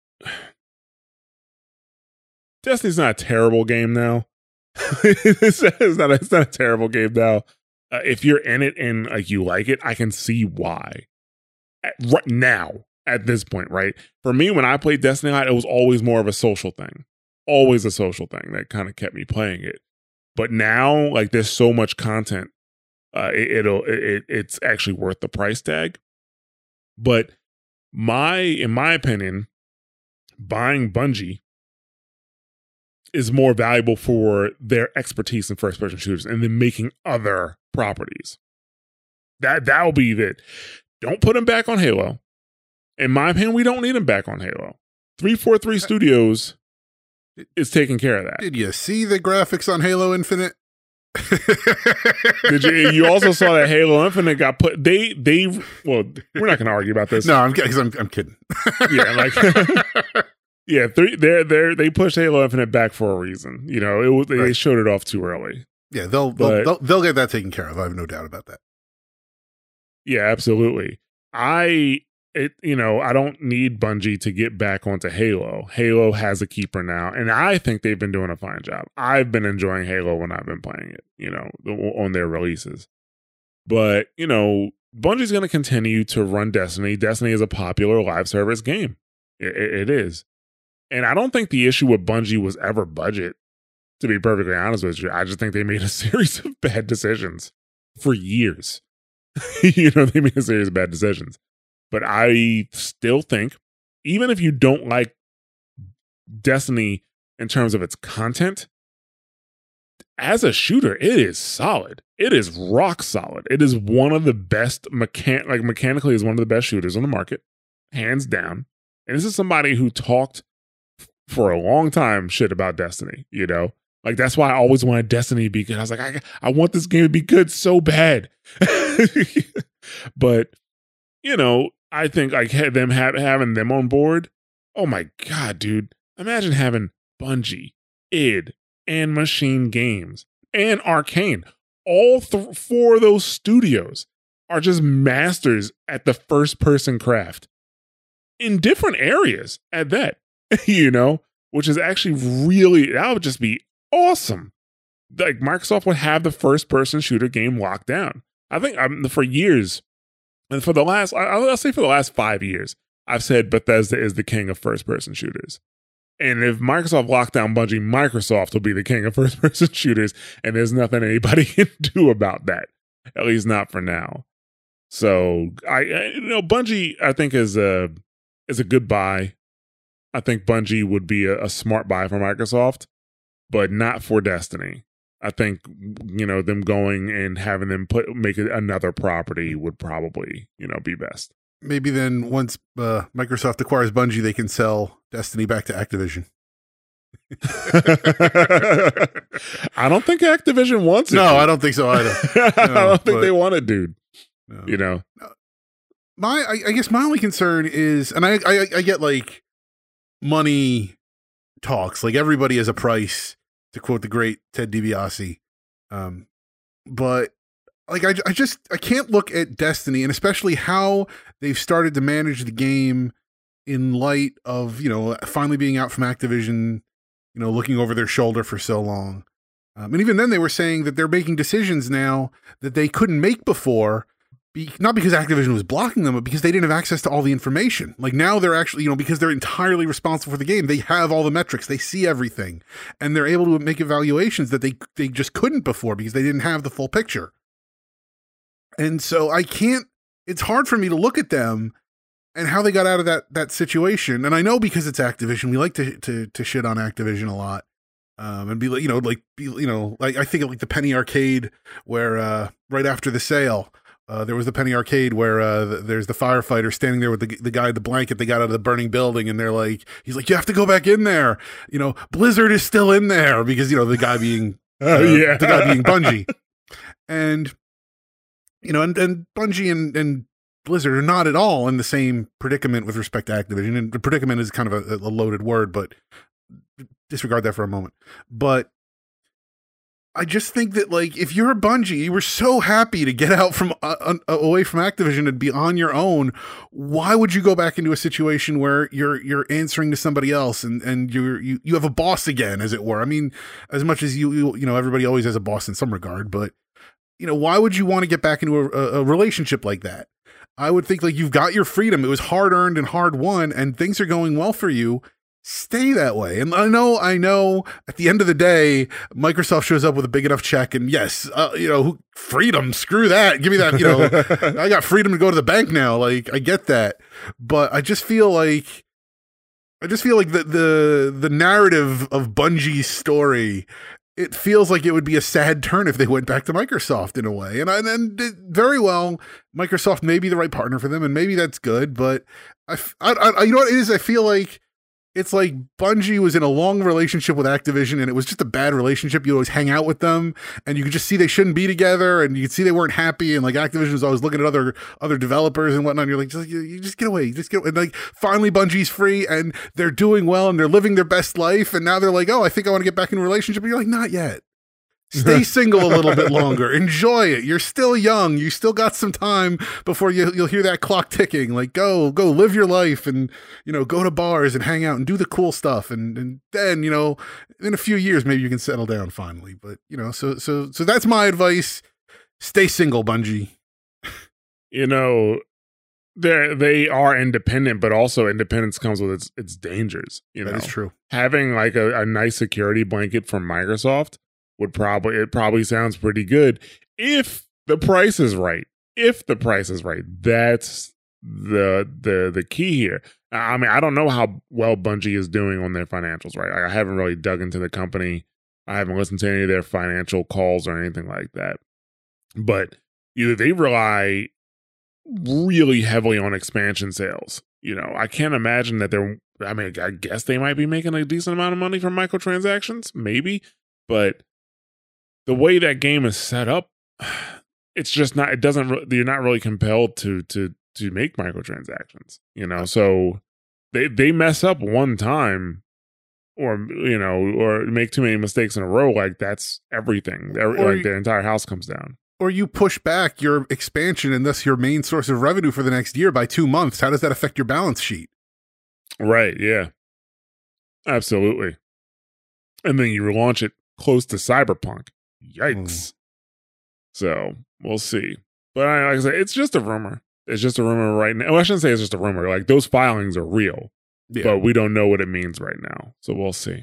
Destiny's not a terrible game now. it's, it's, not, it's not a terrible game now. Uh, if you're in it and like you like it, I can see why. At, right now, at this point, right? For me, when I played Destiny, it was always more of a social thing. Always a social thing that kind of kept me playing it. But now, like, there's so much content, uh, it, it'll it, it's actually worth the price tag. But my, in my opinion, buying Bungie is more valuable for their expertise in first-person shooters and then making other properties. That that'll be it. Don't put them back on Halo. In my opinion, we don't need them back on Halo. three forty-three Studios is taking care of that. Did you see the graphics on Halo Infinite? Did you? You also saw that Halo Infinite got put. They they. Well, we're not going to argue about this. No, I'm I'm, I'm kidding. Yeah, like yeah, three. They they they pushed Halo Infinite back for a reason. You know, it was they right. showed it off too early. Yeah, they'll they'll, but, they'll they'll get that taken care of. I have no doubt about that. Yeah, absolutely. I. It, you know, I don't need Bungie to get back onto Halo. Halo has a keeper now, and I think they've been doing a fine job. I've been enjoying Halo when I've been playing it, you know, on their releases. But, you know, Bungie's going to continue to run Destiny. Destiny is a popular live service game. It, it, it is. And I don't think the issue with Bungie was ever budget, to be perfectly honest with you. I just think they made a series of bad decisions for years. You know, they made a series of bad decisions. But I still think, even if you don't like Destiny in terms of its content, as a shooter, it is solid. It is rock solid. It is one of the best, mechan- like mechanically is one of the best shooters on the market, hands down. And this is somebody who talked for a long time shit about Destiny, you know? Like, that's why I always wanted Destiny to be good. I was like, I, I want this game to be good so bad. But, you know, I think like them ha- having them on board. Oh my God, dude. Imagine having Bungie, id, and Machine Games, and Arcane. All th- four of those studios are just masters at the first-person craft. In different areas at that, you know? Which is actually really, that would just be awesome. Like, Microsoft would have the first-person shooter game locked down. I think um, for years, and for the last, I'll say for the last five years, I've said Bethesda is the king of first-person shooters. And if Microsoft locked down Bungie, Microsoft will be the king of first-person shooters, and there's nothing anybody can do about that, at least not for now. So, I, I you know, Bungie, I think, is a, is a good buy. I think Bungie would be a, a smart buy for Microsoft, but not for Destiny. I think, you know, them going and having them put make it another property would probably, you know, be best. Maybe then once uh, Microsoft acquires Bungie, they can sell Destiny back to Activision. I don't think Activision wants it. No, dude. I don't think so either. No, I don't think but, they want it, dude. No. You know, my I, I guess my only concern is, and I, I I get like money talks, like everybody has a price, to quote the great Ted DiBiase, um, but. Like, I, I just, I can't look at Destiny, and especially how they've started to manage the game in light of, you know, finally being out from Activision, you know, looking over their shoulder for so long. Um, and even then they were saying that they're making decisions now that they couldn't make before, be, not because Activision was blocking them, but because they didn't have access to all the information. Like now they're actually, you know, because they're entirely responsible for the game, they have all the metrics, they see everything, and they're able to make evaluations that they, they just couldn't before because they didn't have the full picture. And so I can't, it's hard for me to look at them and how they got out of that that situation. And I know because it's Activision, we like to to, to shit on Activision a lot. Um, and be like, you know, like, be, you know, like I think of like the Penny Arcade where uh, right after the sale, uh, there was the Penny Arcade where uh, the, there's the firefighter standing there with the, the guy, the blanket they got out of the burning building. And they're like, he's like, you have to go back in there. You know, Blizzard is still in there because, you know, the guy being, uh, oh, yeah. the guy being Bungie. And, you know, and, and Bungie and, and Blizzard are not at all in the same predicament with respect to Activision. And the predicament is kind of a, a loaded word, but disregard that for a moment. But I just think that, like, if you're a Bungie, you were so happy to get out from uh, uh, away from Activision and be on your own. Why would you go back into a situation where you're you're answering to somebody else and and you're you you have a boss again, as it were? I mean, as much as you you, you know, everybody always has a boss in some regard, but you know, why would you want to get back into a, a relationship like that? I would think, like, you've got your freedom. It was hard earned and hard won, and things are going well for you. Stay that way. And I know, I know at the end of the day, Microsoft shows up with a big enough check and yes, uh, you know, freedom, screw that. Give me that, you know, I got freedom to go to the bank now. Like, I get that. But I just feel like, I just feel like the, the, the narrative of Bungie's story, it feels like it would be a sad turn if they went back to Microsoft in a way. And, I, and very well, Microsoft may be the right partner for them, and maybe that's good. But I, I, I you know what it is? I feel like it's like Bungie was in a long relationship with Activision, and it was just a bad relationship. You always hang out with them, and you could just see they shouldn't be together, and you could see they weren't happy. And like Activision was always looking at other other developers and whatnot. And you're like, just, you, you just get away, just get away. And like finally, Bungie's free, and they're doing well, and they're living their best life. And now they're like, oh, I think I want to get back in a relationship. And you're like, not yet. Stay single a little bit longer. Enjoy it. You're still young. You still got some time before you, you'll hear that clock ticking. Like, go, go live your life and, you know, go to bars and hang out and do the cool stuff. And, and then, you know, in a few years, maybe you can settle down finally. But, you know, so, so, so that's my advice. Stay single, Bungie. You know, they they are independent, but also independence comes with its, its dangers. You know, that is true. Having like a, a nice security blanket from Microsoft would probably, it probably sounds pretty good if the price is right. If the price is right, that's the the the key here. I mean, I don't know how well Bungie is doing on their financials, right? I haven't really dug into the company. I haven't listened to any of their financial calls or anything like that. But either they rely really heavily on expansion sales. You know, I can't imagine that they're, I mean, I guess they might be making a decent amount of money from microtransactions, maybe, but the way that game is set up, it's just not, it doesn't, you're not really compelled to, to, to make microtransactions, you know? So they, they mess up one time or, you know, or make too many mistakes in a row. Like that's everything. Every, like their entire house comes down. Or you push back your expansion and thus your main source of revenue for the next year by two months. How does that affect your balance sheet? Right. Yeah, absolutely. And then you relaunch it close to Cyberpunk. Yikes. Mm. So we'll see. But I, like I said, it's just a rumor. It's just a rumor right now. Well, I shouldn't say it's just a rumor. Like those filings are real. Yeah. But we don't know what it means right now. So we'll see.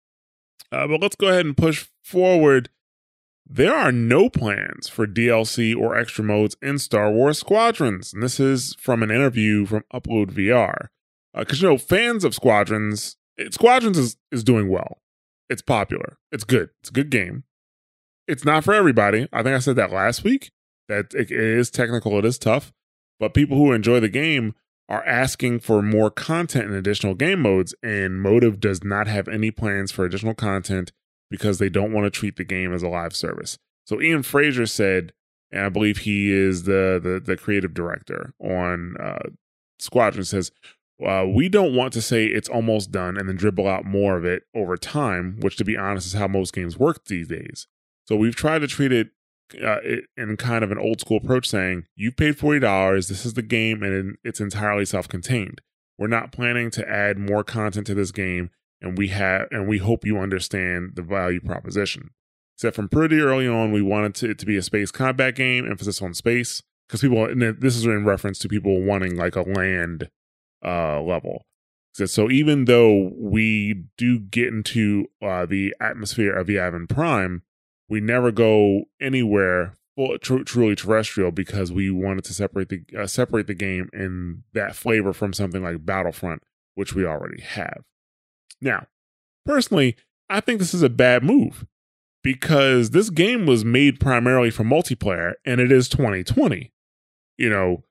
Uh, but let's go ahead and push forward. There are no plans for D L C or extra modes in Star Wars Squadrons. And this is from an interview from Upload V R. Because, uh, you know, fans of Squadrons, it, Squadrons is, is doing well. It's popular. It's good. It's a good game. It's not for everybody. I think I said that last week. That it, it is technical. It is tough. But people who enjoy the game are asking for more content and additional game modes. And Motive does not have any plans for additional content because they don't want to treat the game as a live service. So Ian Fraser said, and I believe he is the the, the creative director on uh, Squadron, says, uh, we don't want to say it's almost done and then dribble out more of it over time, which to be honest is how most games work these days. So we've tried to treat it, uh, it in kind of an old school approach, saying, you've paid forty dollars, this is the game, and it's entirely self-contained. We're not planning to add more content to this game, and we have, and we hope you understand the value proposition. Except from pretty early on, we wanted to, it to be a space combat game, emphasis on space, because people, and this is in reference to people wanting like a land uh, level. So, so even though we do get into uh, the atmosphere of Yavin Prime, we never go anywhere full, tr- truly terrestrial because we wanted to separate the uh, separate the game in that flavor from something like Battlefront, which we already have. Now, personally, I think this is a bad move because this game was made primarily for multiplayer, and it is twenty twenty. You know,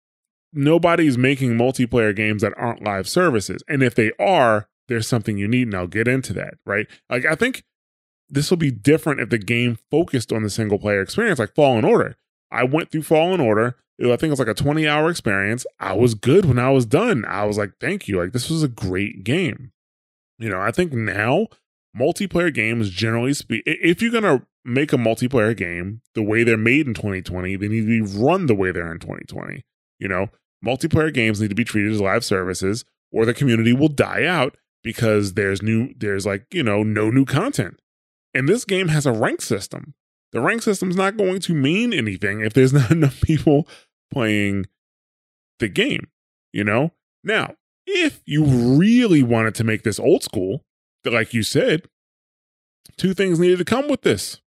nobody's making multiplayer games that aren't live services, and if they are, there's something you need, and I'll get into that, right? Like, I think this will be different if the game focused on the single player experience, like Fallen Order. I went through Fallen Order. I think it was like a twenty hour experience. I was good when I was done. I was like, thank you. Like, this was a great game. You know, I think now multiplayer games generally speak, if you're going to make a multiplayer game the way they're made in twenty twenty, they need to be run the way they're in twenty twenty. You know, multiplayer games need to be treated as live services or the community will die out because there's new, there's like, you know, no new content. And this game has a rank system. The rank system is not going to mean anything if there's not enough people playing the game, you know? Now, if you really wanted to make this old school, like you said, two things needed to come with this.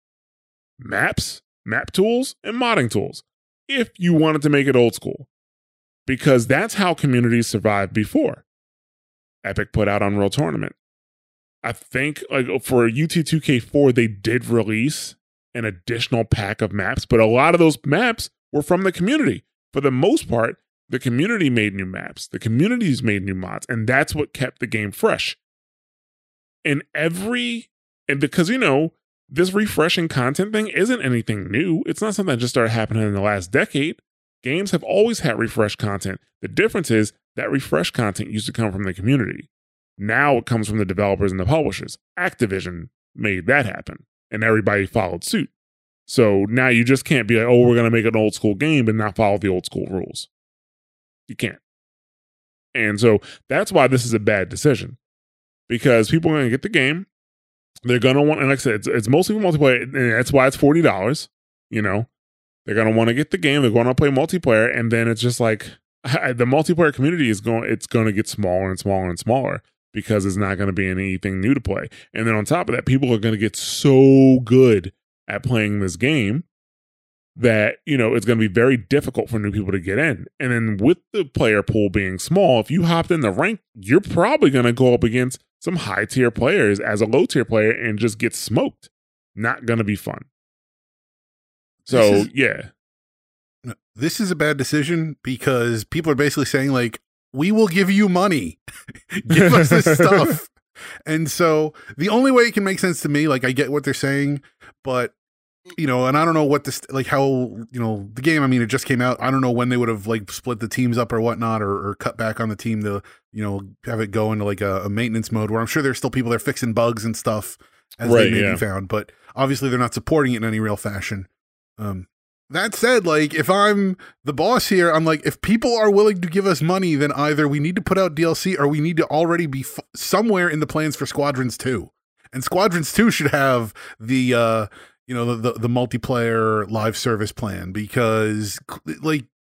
Maps, map tools, and modding tools. If you wanted to make it old school. Because that's how communities survived before. Epic put out Unreal Tournament. I think like for U T two K four, they did release an additional pack of maps, but a lot of those maps were from the community. For the most part, the community made new maps. The communities made new mods, and that's what kept the game fresh. And every, and because, you know, this refreshing content thing isn't anything new. It's not something that just started happening in the last decade. Games have always had refresh content. The difference is that refresh content used to come from the community. Now it comes from the developers and the publishers. Activision made that happen, and everybody followed suit. So now you just can't be like, oh, we're going to make an old school game and not follow the old school rules. You can't. And so that's why this is a bad decision. Because people are going to get the game. They're going to want, and like I said, it's, it's mostly for multiplayer, and that's why it's forty dollars. You know, they're going to want to get the game. They're going to play multiplayer, and then it's just like the multiplayer community is going, it's going to get smaller and smaller and smaller. Because it's not going to be anything new to play. And then on top of that, people are going to get so good at playing this game that, you know, it's going to be very difficult for new people to get in. And then with the player pool being small, if you hopped in the rank, you're probably going to go up against some high tier players as a low tier player and just get smoked. Not going to be fun. So, this is, yeah. This is a bad decision because people are basically saying like, we will give you money. Give us this stuff. And so the only way it can make sense to me, like I get what they're saying, but you know, and I don't know what this, like how, you know, the game, I mean, it just came out. I don't know when they would have like split the teams up or whatnot, or, or cut back on the team to, you know, have it go into like a, a maintenance mode where I'm sure there's still people there fixing bugs and stuff as right, they may yeah. be found, but obviously they're not supporting it in any real fashion. Um, That said, like, if I'm the boss here, I'm like, if people are willing to give us money, then either we need to put out D L C or we need to already be f- somewhere in the plans for Squadrons two. And Squadrons two should have the, uh, you know, the, the, the multiplayer live service plan because, like,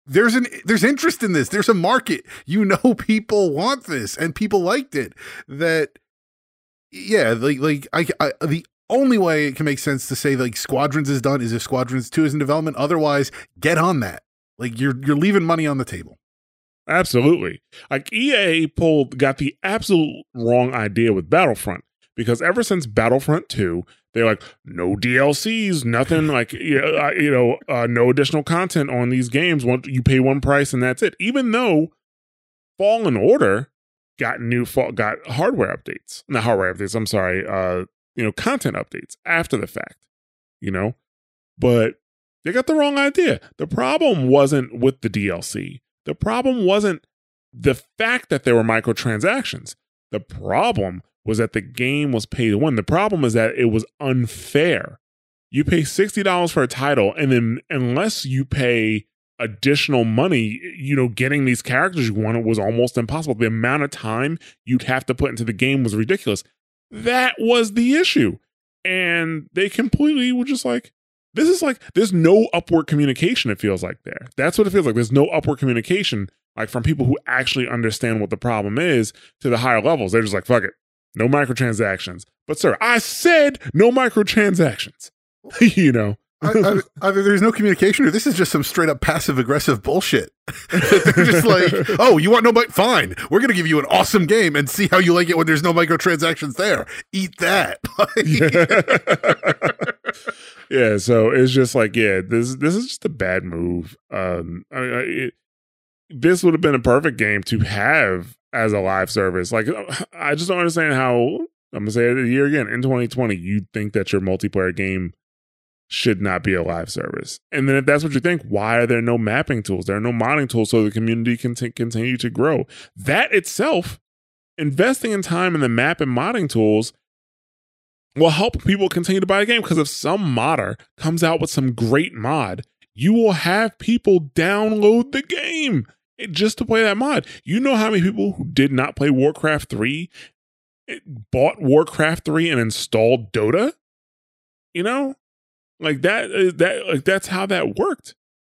there's an there's interest in this. There's a market. You know, people want this, and people liked it. That yeah, like like I, I the only way it can make sense to say like Squadrons is done is if Squadrons two is in development. Otherwise, get on that. Like you're you're leaving money on the table. Absolutely. Like E A pulled got the absolute wrong idea with Battlefront, because ever since Battlefront two, they're like, no D L Cs, nothing like, you know, you know uh, no additional content on these games. Once you pay one price and that's it. Even though Fallen Order got new got hardware updates, not hardware updates. I'm sorry, uh, you know, content updates after the fact. You know, but they got the wrong idea. The problem wasn't with the D L C. The problem wasn't the fact that there were microtransactions. The problem was that the game was pay to win. The problem is that it was unfair. You pay sixty dollars for a title, and then unless you pay additional money, you know, getting these characters you wanted was almost impossible. The amount of time you'd have to put into the game was ridiculous. That was the issue. And they completely were just like, this is like, there's no upward communication, it feels like there. That's what it feels like. There's no upward communication, like from people who actually understand what the problem is to the higher levels. They're just like, fuck it. No microtransactions. But sir, I said no microtransactions. You know, I, I, either there's no communication or this is just some straight up passive aggressive bullshit. They're just like, oh, you want no mic? Fine. We're going to give you an awesome game and see how you like it when there's no microtransactions there. Eat that. Yeah. So it's just like, yeah, this, this is just a bad move. Um, I, I, it, this would have been a perfect game to have as a live service. Like, I just don't understand how, I'm gonna say it a year again, in twenty twenty, you'd think that your multiplayer game should not be a live service. And then if that's what you think, why are there no mapping tools? There are no modding tools so the community can t- continue to grow. That itself, investing in time in the map and modding tools will help people continue to buy the game, because if some modder comes out with some great mod, you will have people download the game just to play that mod. You know how many people who did not play Warcraft three bought Warcraft three and installed Dota? You know? Like that, that, like that's how that worked.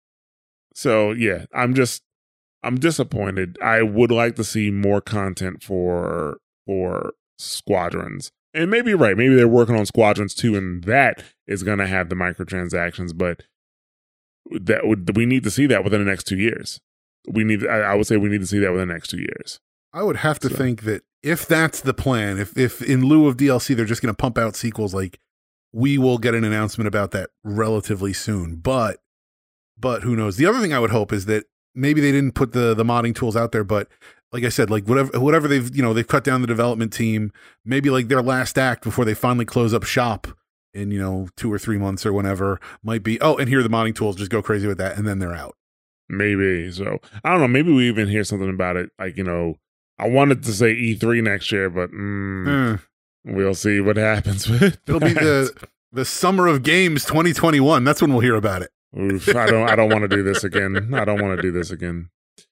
So yeah, I'm just, I'm disappointed. I would like to see more content for for Squadrons, and maybe you're right. Maybe they're working on Squadrons two, and that is going to have the microtransactions. But that would we need to see that within the next two years. We need, I, I would say, we need to see that within the next two years. I would have to so. think that if that's the plan, if if in lieu of D L C they're just going to pump out sequels, like, we will get an announcement about that relatively soon. But, but who knows? The other thing I would hope is that maybe they didn't put the the modding tools out there, but like I said, like whatever whatever they've, you know, they've cut down the development team. Maybe like their last act before they finally close up shop in, you know, two or three months or whenever might be, oh, and here are the modding tools. Just go crazy with that, and then they're out. Maybe. So I don't know. Maybe we even hear something about it. Like, you know, I wanted to say E three next year, but. Mm, mm. We'll see what happens with It'll that. be the the Summer of Games twenty twenty-one. That's when we'll hear about it. Oof, I don't I don't want to do this again. I don't want to do this again.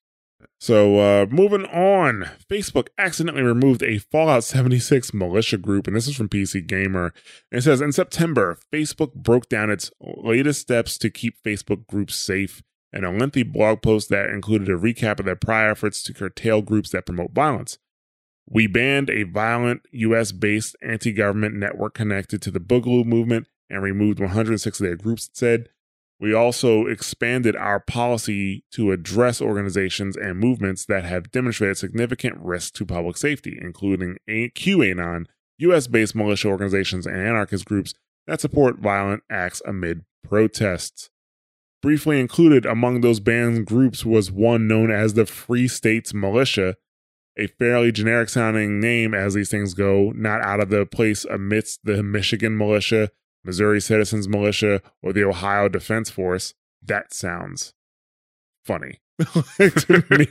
So uh, moving on, Facebook accidentally removed a Fallout seventy-six militia group, and this is from P C Gamer. And it says, in September, Facebook broke down its latest steps to keep Facebook groups safe in a lengthy blog post that included a recap of their prior efforts to curtail groups that promote violence. We banned a violent U S-based anti-government network connected to the Boogaloo movement and removed one hundred six of their groups, it said. We also expanded our policy to address organizations and movements that have demonstrated significant risk to public safety, including QAnon, U S-based militia organizations, and anarchist groups that support violent acts amid protests. Briefly included among those banned groups was one known as the Free States Militia, a fairly generic-sounding name as these things go, not out of the place amidst the Michigan Militia, Missouri Citizens Militia, or the Ohio Defense Force. That sounds funny to me.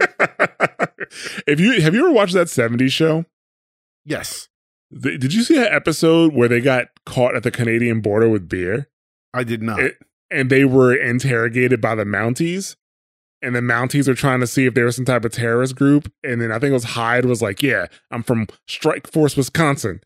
If you have you ever watched that seventies show? Yes. The, did you see that episode where they got caught at the Canadian border with beer? I did not. It, and they were interrogated by the Mounties. And the Mounties are trying to see if there was some type of terrorist group. And then I think it was Hyde was like, yeah, I'm from Strike Force, Wisconsin.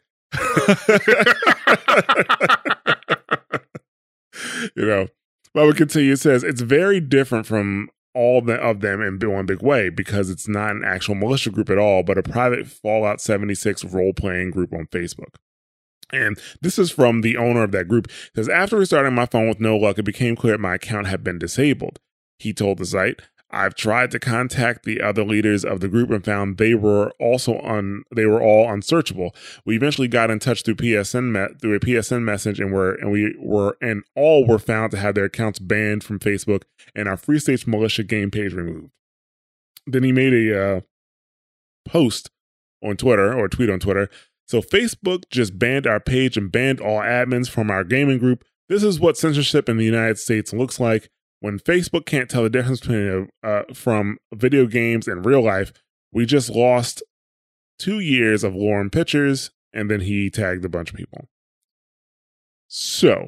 You know, but we continue. It says, it's very different from all the, of them in one big way because it's not an actual militia group at all, but a private Fallout seventy-six role-playing group on Facebook. And this is from the owner of that group. It says, after restarting my phone with no luck, it became clear my account had been disabled. He told the site, I've tried to contact the other leaders of the group and found they were also un, they were all unsearchable. We eventually got in touch through P S N me- through a P S N message, and were and we were and all were found to have their accounts banned from Facebook and our Free States Militia game page removed. Then he made a uh, post on Twitter or tweet on Twitter. So Facebook just banned our page and banned all admins from our gaming group. This is what censorship in the United States looks like. When Facebook can't tell the difference between uh, from video games and real life, we just lost two years of lore and pictures, and then he tagged a bunch of people. So,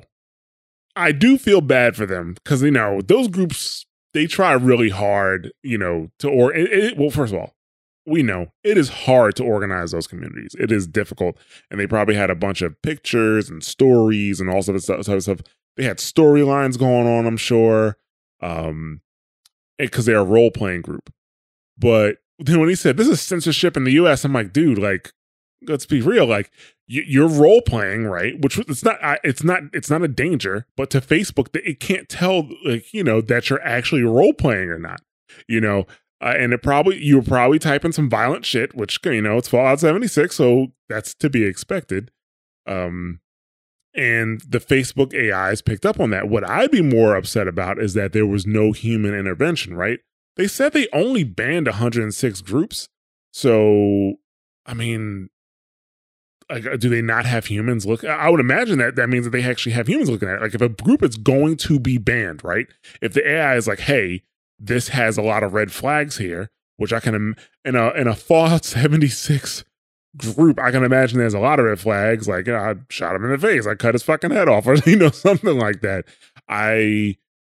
I do feel bad for them because, you know, those groups, they try really hard, you know, to, or, it, it, well, first of all, we know it is hard to organize those communities. It is difficult, and they probably had a bunch of pictures and stories and all sorts of stuff. stuff. They had storylines going on, I'm sure. Um, because they're a role playing group. But then when he said this is censorship in the U S, I'm like, dude, like, let's be real. Like, you, you're role playing, right? Which it's not, it's not, it's not a danger. But to Facebook, it can't tell, like, you know, that you're actually role playing or not. You know, uh, and it probably you were probably typing some violent shit, which, you know, it's Fallout seventy-six, so that's to be expected. Um. And the Facebook A Is picked up on that. What I'd be more upset about is that there was no human intervention, right? They said they only banned one hundred six groups. So, I mean, like, do they not have humans look? I would imagine that that means that they actually have humans looking at it. Like, if a group is going to be banned, right? If the A I is like, hey, this has a lot of red flags here, which I can, in a, in a Fallout seventy-six group, I can imagine there's a lot of red flags, like, you know, I shot him in the face, I cut his fucking head off, or, you know, something like that. I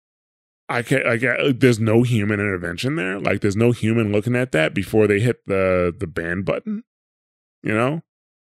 I can't, like, there's no human intervention there. Like, there's no human looking at that before they hit the the ban button, you know?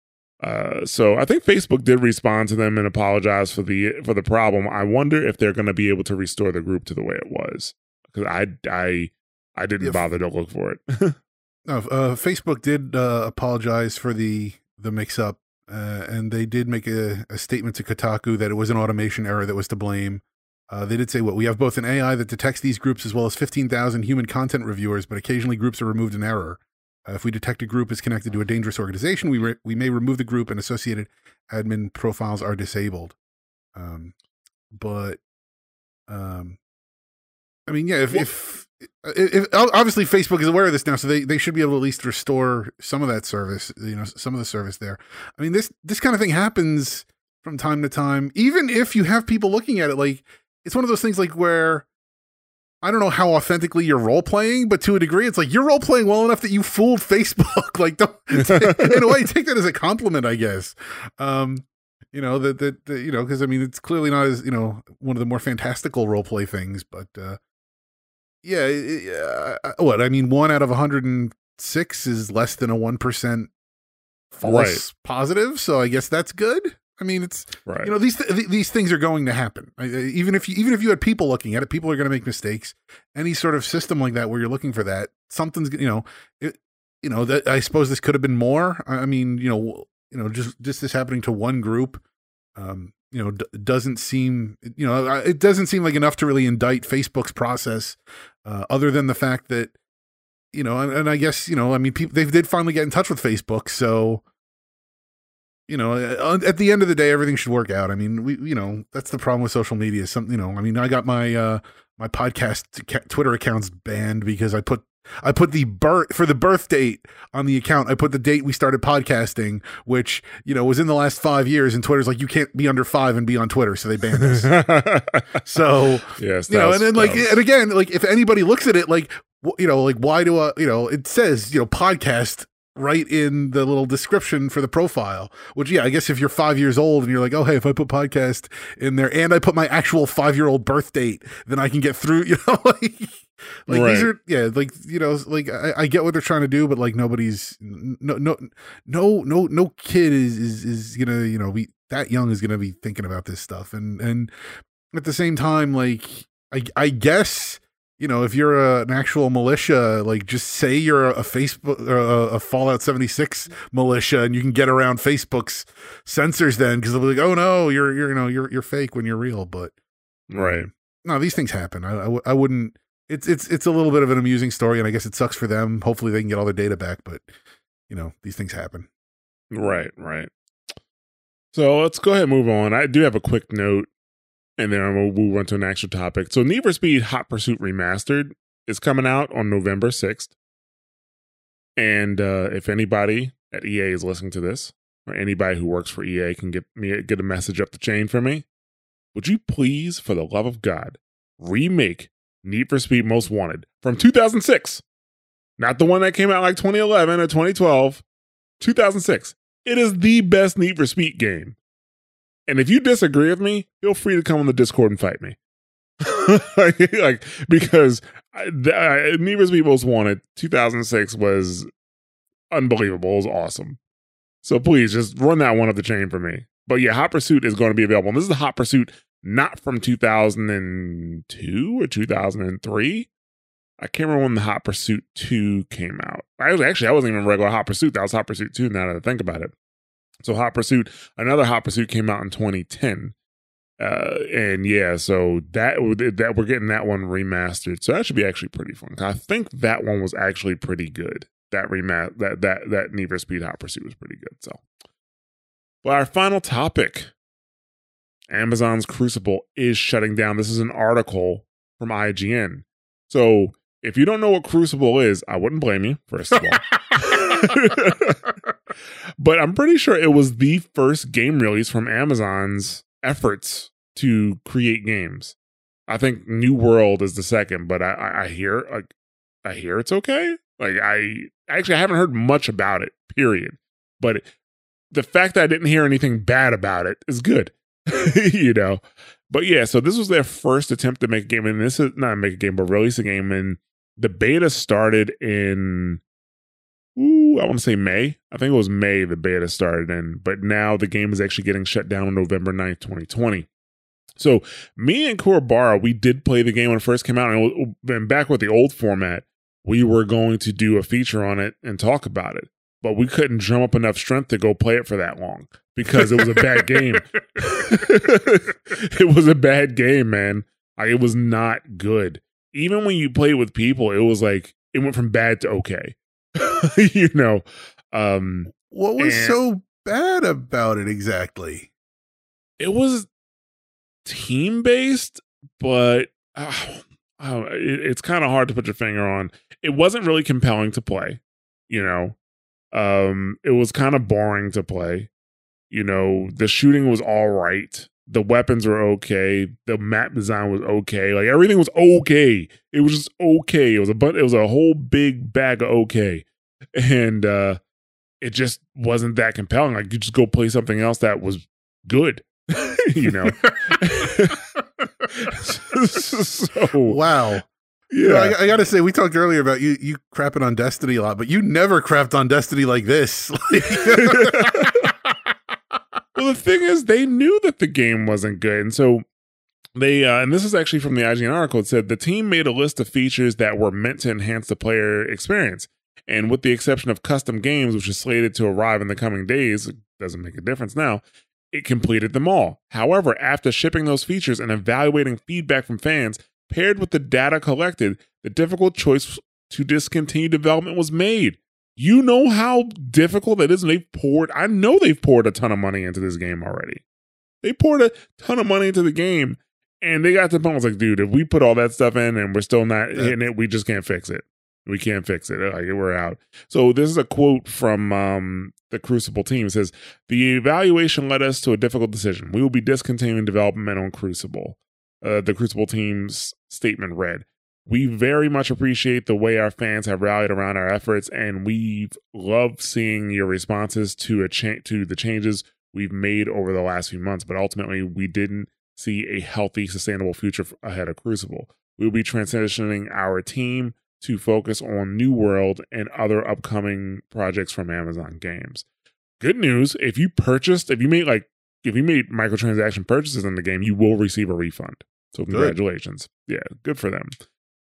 Uh, so I think Facebook did respond to them and apologize for the for the problem. I wonder if they're going to be able to restore the group to the way it was, because I I I didn't yeah. bother to look for it. No, uh, Facebook did uh, apologize for the the mix-up, uh, and they did make a, a statement to Kotaku that it was an automation error that was to blame. Uh, they did say, what, we have both an A I that detects these groups as well as fifteen thousand human content reviewers, but occasionally groups are removed in error. Uh, if we detect a group is connected to a dangerous organization, we re- we may remove the group and associated admin profiles are disabled. Um, but, um, I mean, yeah, if... Well, if If, obviously Facebook is aware of this now, so they, they should be able to at least restore some of that service, you know, some of the service there. I mean, this this kind of thing happens from time to time, even if you have people looking at it. Like, it's one of those things like where, I don't know how authentically you're role playing, but to a degree, it's like you're role playing well enough that you fooled Facebook. Like, don't, in a way, take that as a compliment, I guess. Um, you know, that, that, that you know, because I mean, it's clearly not as, you know, one of the more fantastical role play things, but, uh, Yeah, yeah. What I mean, one out of one hundred six is less than a one percent false right. positive, so I guess that's good. I mean, it's right. you know, these th- these things are going to happen. I, even if you, even if you had people looking at it, people are going to make mistakes. Any sort of system like that where you're looking for that, something's, you know, it, you know, that I suppose this could have been more. I mean, you know, you know, just just this happening to one group. Um, you know, d- doesn't seem, you know, it doesn't seem like enough to really indict Facebook's process, uh, other than the fact that, you know, and, and I guess, you know, I mean, people, they did finally get in touch with Facebook. So, you know, at the end of the day, everything should work out. I mean, we, you know, that's the problem with social media. Some, you know, I mean, I got my, uh, my podcast Twitter accounts banned because I put, I put the birth for the birth date on the account. I put the date we started podcasting, which, you know, was in the last five years. And Twitter's like, you can't be under five and be on Twitter. So they banned us. So, yes, you know, was, and then like, was... and again, like if anybody looks at it, like, you know, like why do I, you know, it says, you know, podcast right in the little description for the profile, which, yeah, I guess if you're five years old and you're like, oh, hey, if I put podcast in there and I put my actual five year old birth date, then I can get through, you know, like, like right. these are, yeah, like, you know, like I, I get what they're trying to do, but like nobody's, no, no, no, no, no kid is, is, is gonna, you know, be that young is gonna be thinking about this stuff. And, and at the same time, like, I, I guess you know, if you're a, an actual militia, like just say you're a, a Facebook, or a, a Fallout seventy-six militia, and you can get around Facebook's censors then, because they'll be like, oh no, you're you're you know you're you're fake when you're real. But right, no, these things happen. I I, w- I wouldn't. It's it's it's a little bit of an amusing story, and I guess it sucks for them. Hopefully, they can get all their data back, but you know, these things happen. Right, right. So let's go ahead and move on. I do have a quick note, and then we'll move on to an actual topic. So Need for Speed Hot Pursuit Remastered is coming out on November sixth. And uh, if anybody at E A is listening to this, or anybody who works for E A can get me get a message up the chain for me, would you please, for the love of God, remake Need for Speed Most Wanted from two thousand six? Not the one that came out like twenty eleven or twenty twelve. two thousand six. It is the best Need for Speed game. And if you disagree with me, feel free to come on the Discord and fight me. like, like, because I, the, Need for Speed Most Wanted two thousand six was unbelievable. It was awesome. So please just run that one up the chain for me. But yeah, Hot Pursuit is going to be available. And this is the Hot Pursuit not from two thousand two or two thousand three. I can't remember when the Hot Pursuit two came out. I was actually, I wasn't even regular Hot Pursuit. That was Hot Pursuit two now that I think about it. So Hot Pursuit, another Hot Pursuit came out in twenty ten. Uh, and yeah, so that that we're getting that one remastered. So that should be actually pretty fun. I think that one was actually pretty good. That remat that that that Need for Speed Hot Pursuit was pretty good. So, well, our final topic: Amazon's Crucible is shutting down. This is an article from I G N. So if you don't know what Crucible is, I wouldn't blame you, first of all. But I'm pretty sure it was the first game release from Amazon's efforts to create games. I think New World is the second, but I, I, I hear like I hear it's okay. Like I actually I haven't heard much about it, period. But it, the fact that I didn't hear anything bad about it is good. You know. But yeah, so this was their first attempt to make a game, and this is not make a game, but release a game. And the beta started in, ooh, I want to say May. I think it was May the beta started in, but now the game is actually getting shut down on November ninth, twenty twenty. So me and Kurabara, we did play the game when it first came out, and then back with the old format, we were going to do a feature on it and talk about it, but we couldn't drum up enough strength to go play it for that long. Because it was a bad game. It was a bad game, man. Like, it was not good. Even when you play with people, it was like, it went from bad to okay. You know? Um, what was so bad about it exactly? It was team-based, but uh, uh, it, it's kind of hard to put your finger on. It wasn't really compelling to play, you know? Um, it was kind of boring to play. You know, the shooting was all right. The weapons were okay. The map design was okay. Like everything was okay. It was just okay. It was a but it was a whole big bag of okay. And uh it just wasn't that compelling. Like you just go play something else that was good. You know. So wow. Yeah, you know, I, I got to say, we talked earlier about you you crapping on Destiny a lot, but you never crapped on Destiny like this. Well, the thing is, they knew that the game wasn't good. And so they, uh, and this is actually from the I G N article, it said the team made a list of features that were meant to enhance the player experience. And with the exception of custom games, which is slated to arrive in the coming days, it doesn't make a difference now, it completed them all. However, after shipping those features and evaluating feedback from fans, paired with the data collected, the difficult choice to discontinue development was made. You know how difficult it is, and they've poured, I know they've poured a ton of money into this game already. They poured a ton of money into the game, and they got to the point, I was like, dude, if we put all that stuff in and we're still not hitting it, we just can't fix it. We can't fix it. Like, we're out. So this is a quote from um, the Crucible team. It says, the evaluation led us to a difficult decision. We will be discontinuing development on Crucible. Uh, the Crucible team's statement read, we very much appreciate the way our fans have rallied around our efforts, and we've loved seeing your responses to a cha- to the changes we've made over the last few months. But ultimately, we didn't see a healthy, sustainable future ahead of Crucible. We'll be transitioning our team to focus on New World and other upcoming projects from Amazon Games. Good news, if you purchased, if you made like, if you made microtransaction purchases in the game, you will receive a refund. So congratulations. Good. Yeah, good for them.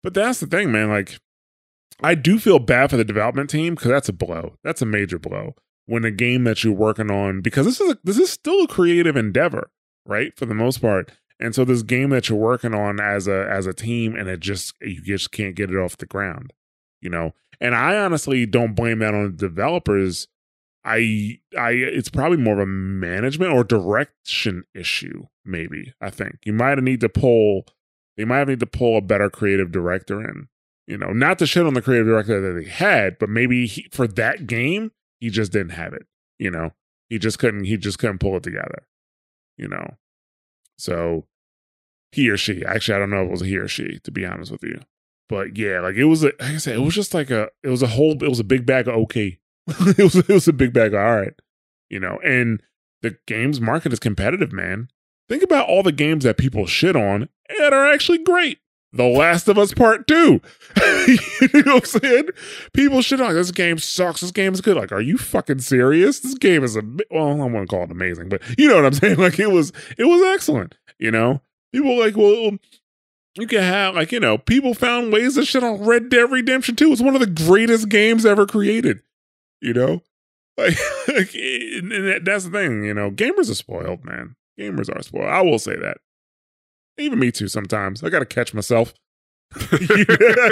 But that's the thing, man. Like, I do feel bad for the development team because that's a blow. That's a major blow when a game that you're working on, because this is a, this is still a creative endeavor, right? For the most part. And so this game that you're working on as a as a team, and it just you just can't get it off the ground, you know. And I honestly don't blame that on the developers. I I it's probably more of a management or direction issue. Maybe I think you might need to pull. They might need to pull a better creative director in. You know, not to shit on the creative director that they had, but maybe he, for that game he just didn't have it. You know, he just couldn't. He just couldn't pull it together. You know, so. He or she. Actually, I don't know if it was a he or she, to be honest with you. But yeah, like it was a, like I said, it was just like a, it was a whole, it was a big bag of okay. it was, it was a big bag of all right, you know. And the games market is competitive, man. Think about all the games that people shit on that are actually great. The Last of Us Part Two. You know what I'm saying? People shit on this game sucks. This game is good. Like, are you fucking serious? This game is a, well, I wouldn't call it amazing, but you know what I'm saying? Like, it was, it was excellent. You know. People like, well, you can have, like, you know, people found ways to shit on Red Dead Redemption two. It's one of the greatest games ever created, you know? Like, like and that's the thing, you know, gamers are spoiled, man. Gamers are spoiled. I will say that. Even me too sometimes. I got to catch myself. You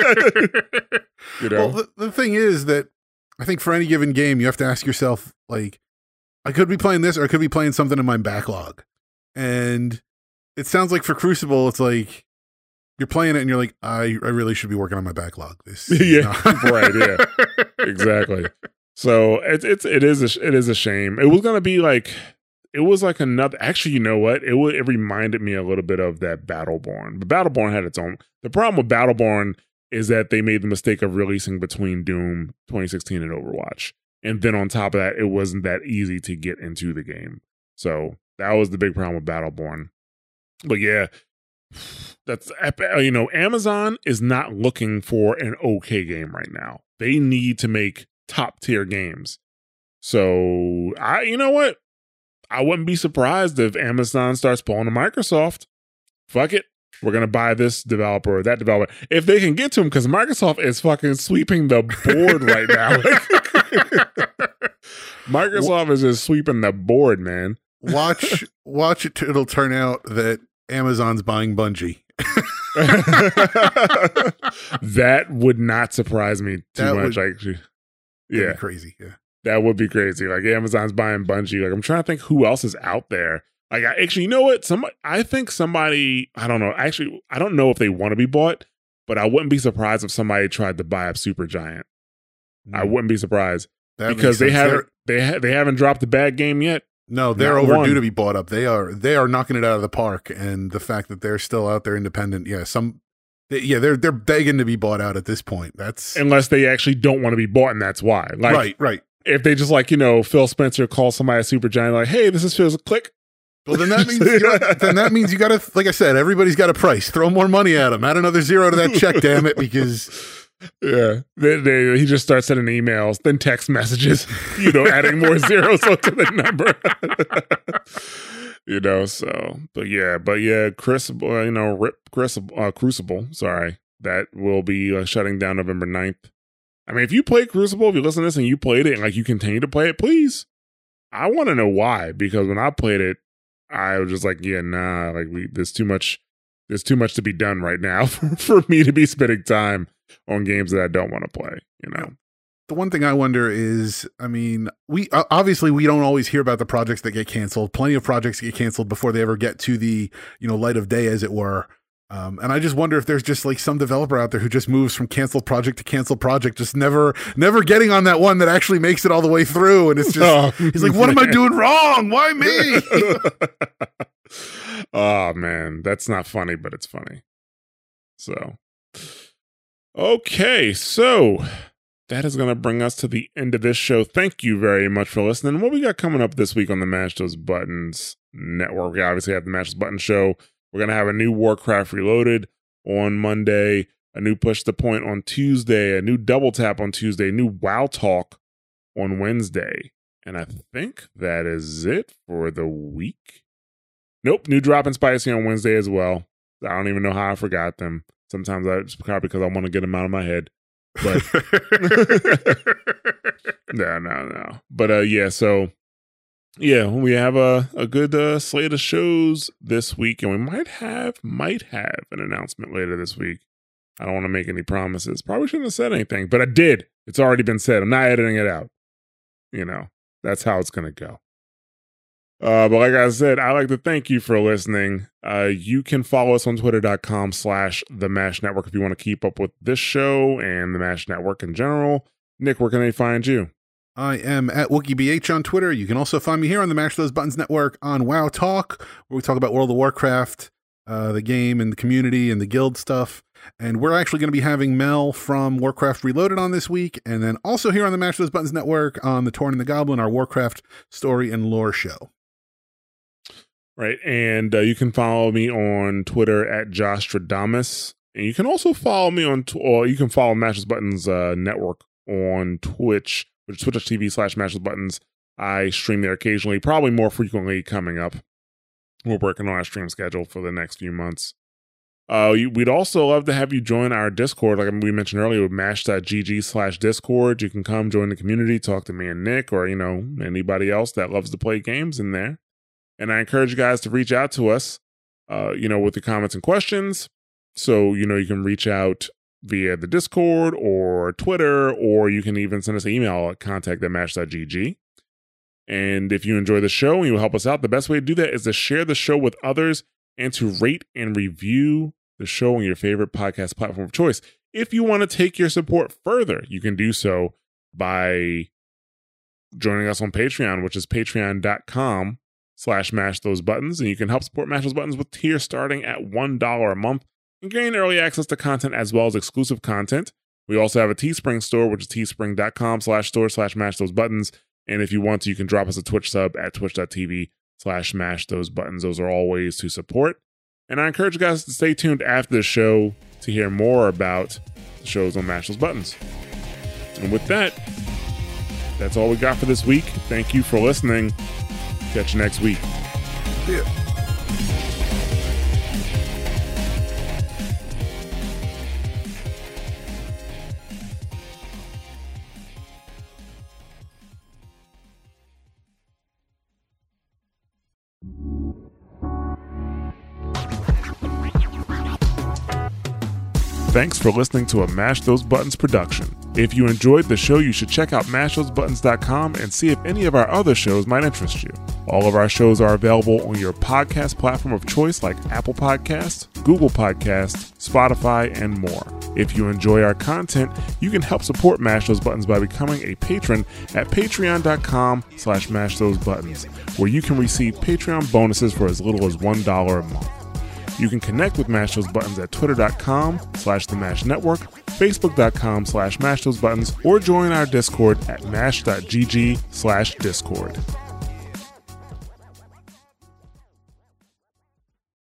know? Well, the, the thing is that I think for any given game, you have to ask yourself, like, I could be playing this or I could be playing something in my backlog. And it sounds like for Crucible, it's like you're playing it and you're like, I, I really should be working on my backlog. This, yeah, right, yeah, exactly. So it's it's it is a, it is a shame. It was gonna be like it was like another. Actually, you know what? It would it reminded me a little bit of that Battleborn. But Battleborn had its own. The problem with Battleborn is that they made the mistake of releasing between Doom twenty sixteen and Overwatch, and then on top of that, it wasn't that easy to get into the game. So that was the big problem with Battleborn. But yeah, that's, you know, Amazon is not looking for an okay game right now. They need to make top tier games. So I, you know what? I wouldn't be surprised if Amazon starts pulling to Microsoft. Fuck it. We're going to buy this developer or that developer. If they can get to them, because Microsoft is fucking sweeping the board right now. Microsoft is just sweeping the board, man. Watch, watch it. It'll turn out that Amazon's buying Bungie. That would not surprise me too that much. Would, actually, yeah, crazy. Yeah, that would be crazy. Like Amazon's buying Bungie. Like I'm trying to think who else is out there. Like I, actually, you know what? Somebody, I think somebody. I don't know. Actually, I don't know if they want to be bought, but I wouldn't be surprised if somebody tried to buy up Supergiant. Mm. I wouldn't be surprised that because they haven't they ha- they haven't dropped a bad game yet. No, they're Not overdue one. to be bought up. They are they are knocking it out of the park, and the fact that they're still out there independent, yeah, some, they, yeah, they're they're begging to be bought out at this point. That's unless they actually don't want to be bought, and that's why. Like, right, right. If they just like you know Phil Spencer calls somebody a Supergiant, like, hey, this is Phil's click. Well, then that means you gotta, then that means you got to, like I said, everybody's got a price. Throw more money at them. Add another zero to that check, damn it, because. Yeah, they, they, he just starts sending emails, then text messages, you know, adding more zeros onto the number. You know, so, but yeah, but yeah, Crucible, you know, Rip Crucible, uh, Crucible, sorry, that will be uh, shutting down November ninth. I mean, if you play Crucible, if you listen to this and you played it and like you continue to play it, please. I want to know why, because when I played it, I was just like, yeah, nah, like we, there's too much, there's too much to be done right now for, for me to be spending time on games that I don't want to play, you know. The one thing I wonder is, I mean, we uh, obviously we don't always hear about the projects that get canceled. Plenty of projects get canceled before they ever get to the, you know, light of day, as it were. Um, and I just wonder if there's just like some developer out there who just moves from canceled project to canceled project, just never, never getting on that one that actually makes it all the way through. And it's just, oh, he's like, what man. am I doing wrong? Why me? Oh man, that's not funny, but it's funny. So, okay, so that is going to bring us to the end of this show. Thank you very much for listening. What we got coming up this week on the Mash Those Buttons Network? We obviously have the Mash Those Buttons show. We're going to have a new Warcraft Reloaded on Monday, a new Push the Point on Tuesday, a new Double Tap on Tuesday, new WoW Talk on Wednesday. And I think that is it for the week. Nope, new Drop and Spicy on Wednesday as well. I don't even know how I forgot them. Sometimes I just cry because I want to get them out of my head. But no, no, no. But uh, yeah, so yeah, we have a, a good uh, slate of shows this week, and we might have might have an announcement later this week. I don't want to make any promises. Probably shouldn't have said anything, but I did. It's already been said. I'm not editing it out. You know, that's how it's going to go. Uh, but like I said, I'd like to thank you for listening. Uh, you can follow us on twitter.com slash the MASH Network if you want to keep up with this show and the MASH Network in general. Nick, where can they find you? I am at WookieBH on Twitter. You can also find me here on the Mash Those Buttons Network on WoW Talk, where we talk about World of Warcraft, uh, the game and the community and the guild stuff. And we're actually going to be having Mel from Warcraft Reloaded on this week. And then also here on the Mash Those Buttons Network on the Torn and the Goblin, our Warcraft story and lore show. Right. And uh, you can follow me on Twitter at Josh Stradamus. And you can also follow me on, t- or you can follow Mash Those Buttons uh, Network on Twitch, which is twitch.tv slash Mash Those Buttons. I stream there occasionally, probably more frequently coming up. We're working on our stream schedule for the next few months. Uh, we'd also love to have you join our Discord, like we mentioned earlier, with mash.gg slash Discord. You can come join the community, talk to me and Nick, or, you know, anybody else that loves to play games in there. And I encourage you guys to reach out to us, uh, you know, with your comments and questions. So, you know, you can reach out via the Discord or Twitter, or you can even send us an email at contact at mash.gg. And if you enjoy the show and you help us out, the best way to do that is to share the show with others and to rate and review the show on your favorite podcast platform of choice. If you want to take your support further, you can do so by joining us on Patreon, which is patreon.com slash mash those buttons. And you can help support Mash Those Buttons with tiers starting at one dollar a month and gain early access to content as well as exclusive content. We also have a Teespring store, which is teespring.com slash store slash mash those buttons. And if you want to, you can drop us a Twitch sub at twitch.tv slash mash those buttons. Those are all ways to support. And I encourage you guys to stay tuned after the show to hear more about the shows on Mash Those Buttons. And with that, that's all we got for this week. Thank you for listening. Catch you next week. See ya. Thanks for listening to a Mash Those Buttons production. If you enjoyed the show, you should check out mash those buttons dot com and see if any of our other shows might interest you. All of our shows are available on your podcast platform of choice like Apple Podcasts, Google Podcasts, Spotify, and more. If you enjoy our content, you can help support Mash Those Buttons by becoming a patron at patreon.com slash mash those buttons, where you can receive Patreon bonuses for as little as one dollar a month. You can connect with Mash Those Buttons at twitter.com slash the Mash Network, facebook.com slash mash those buttons, or join our Discord at mash.gg slash Discord.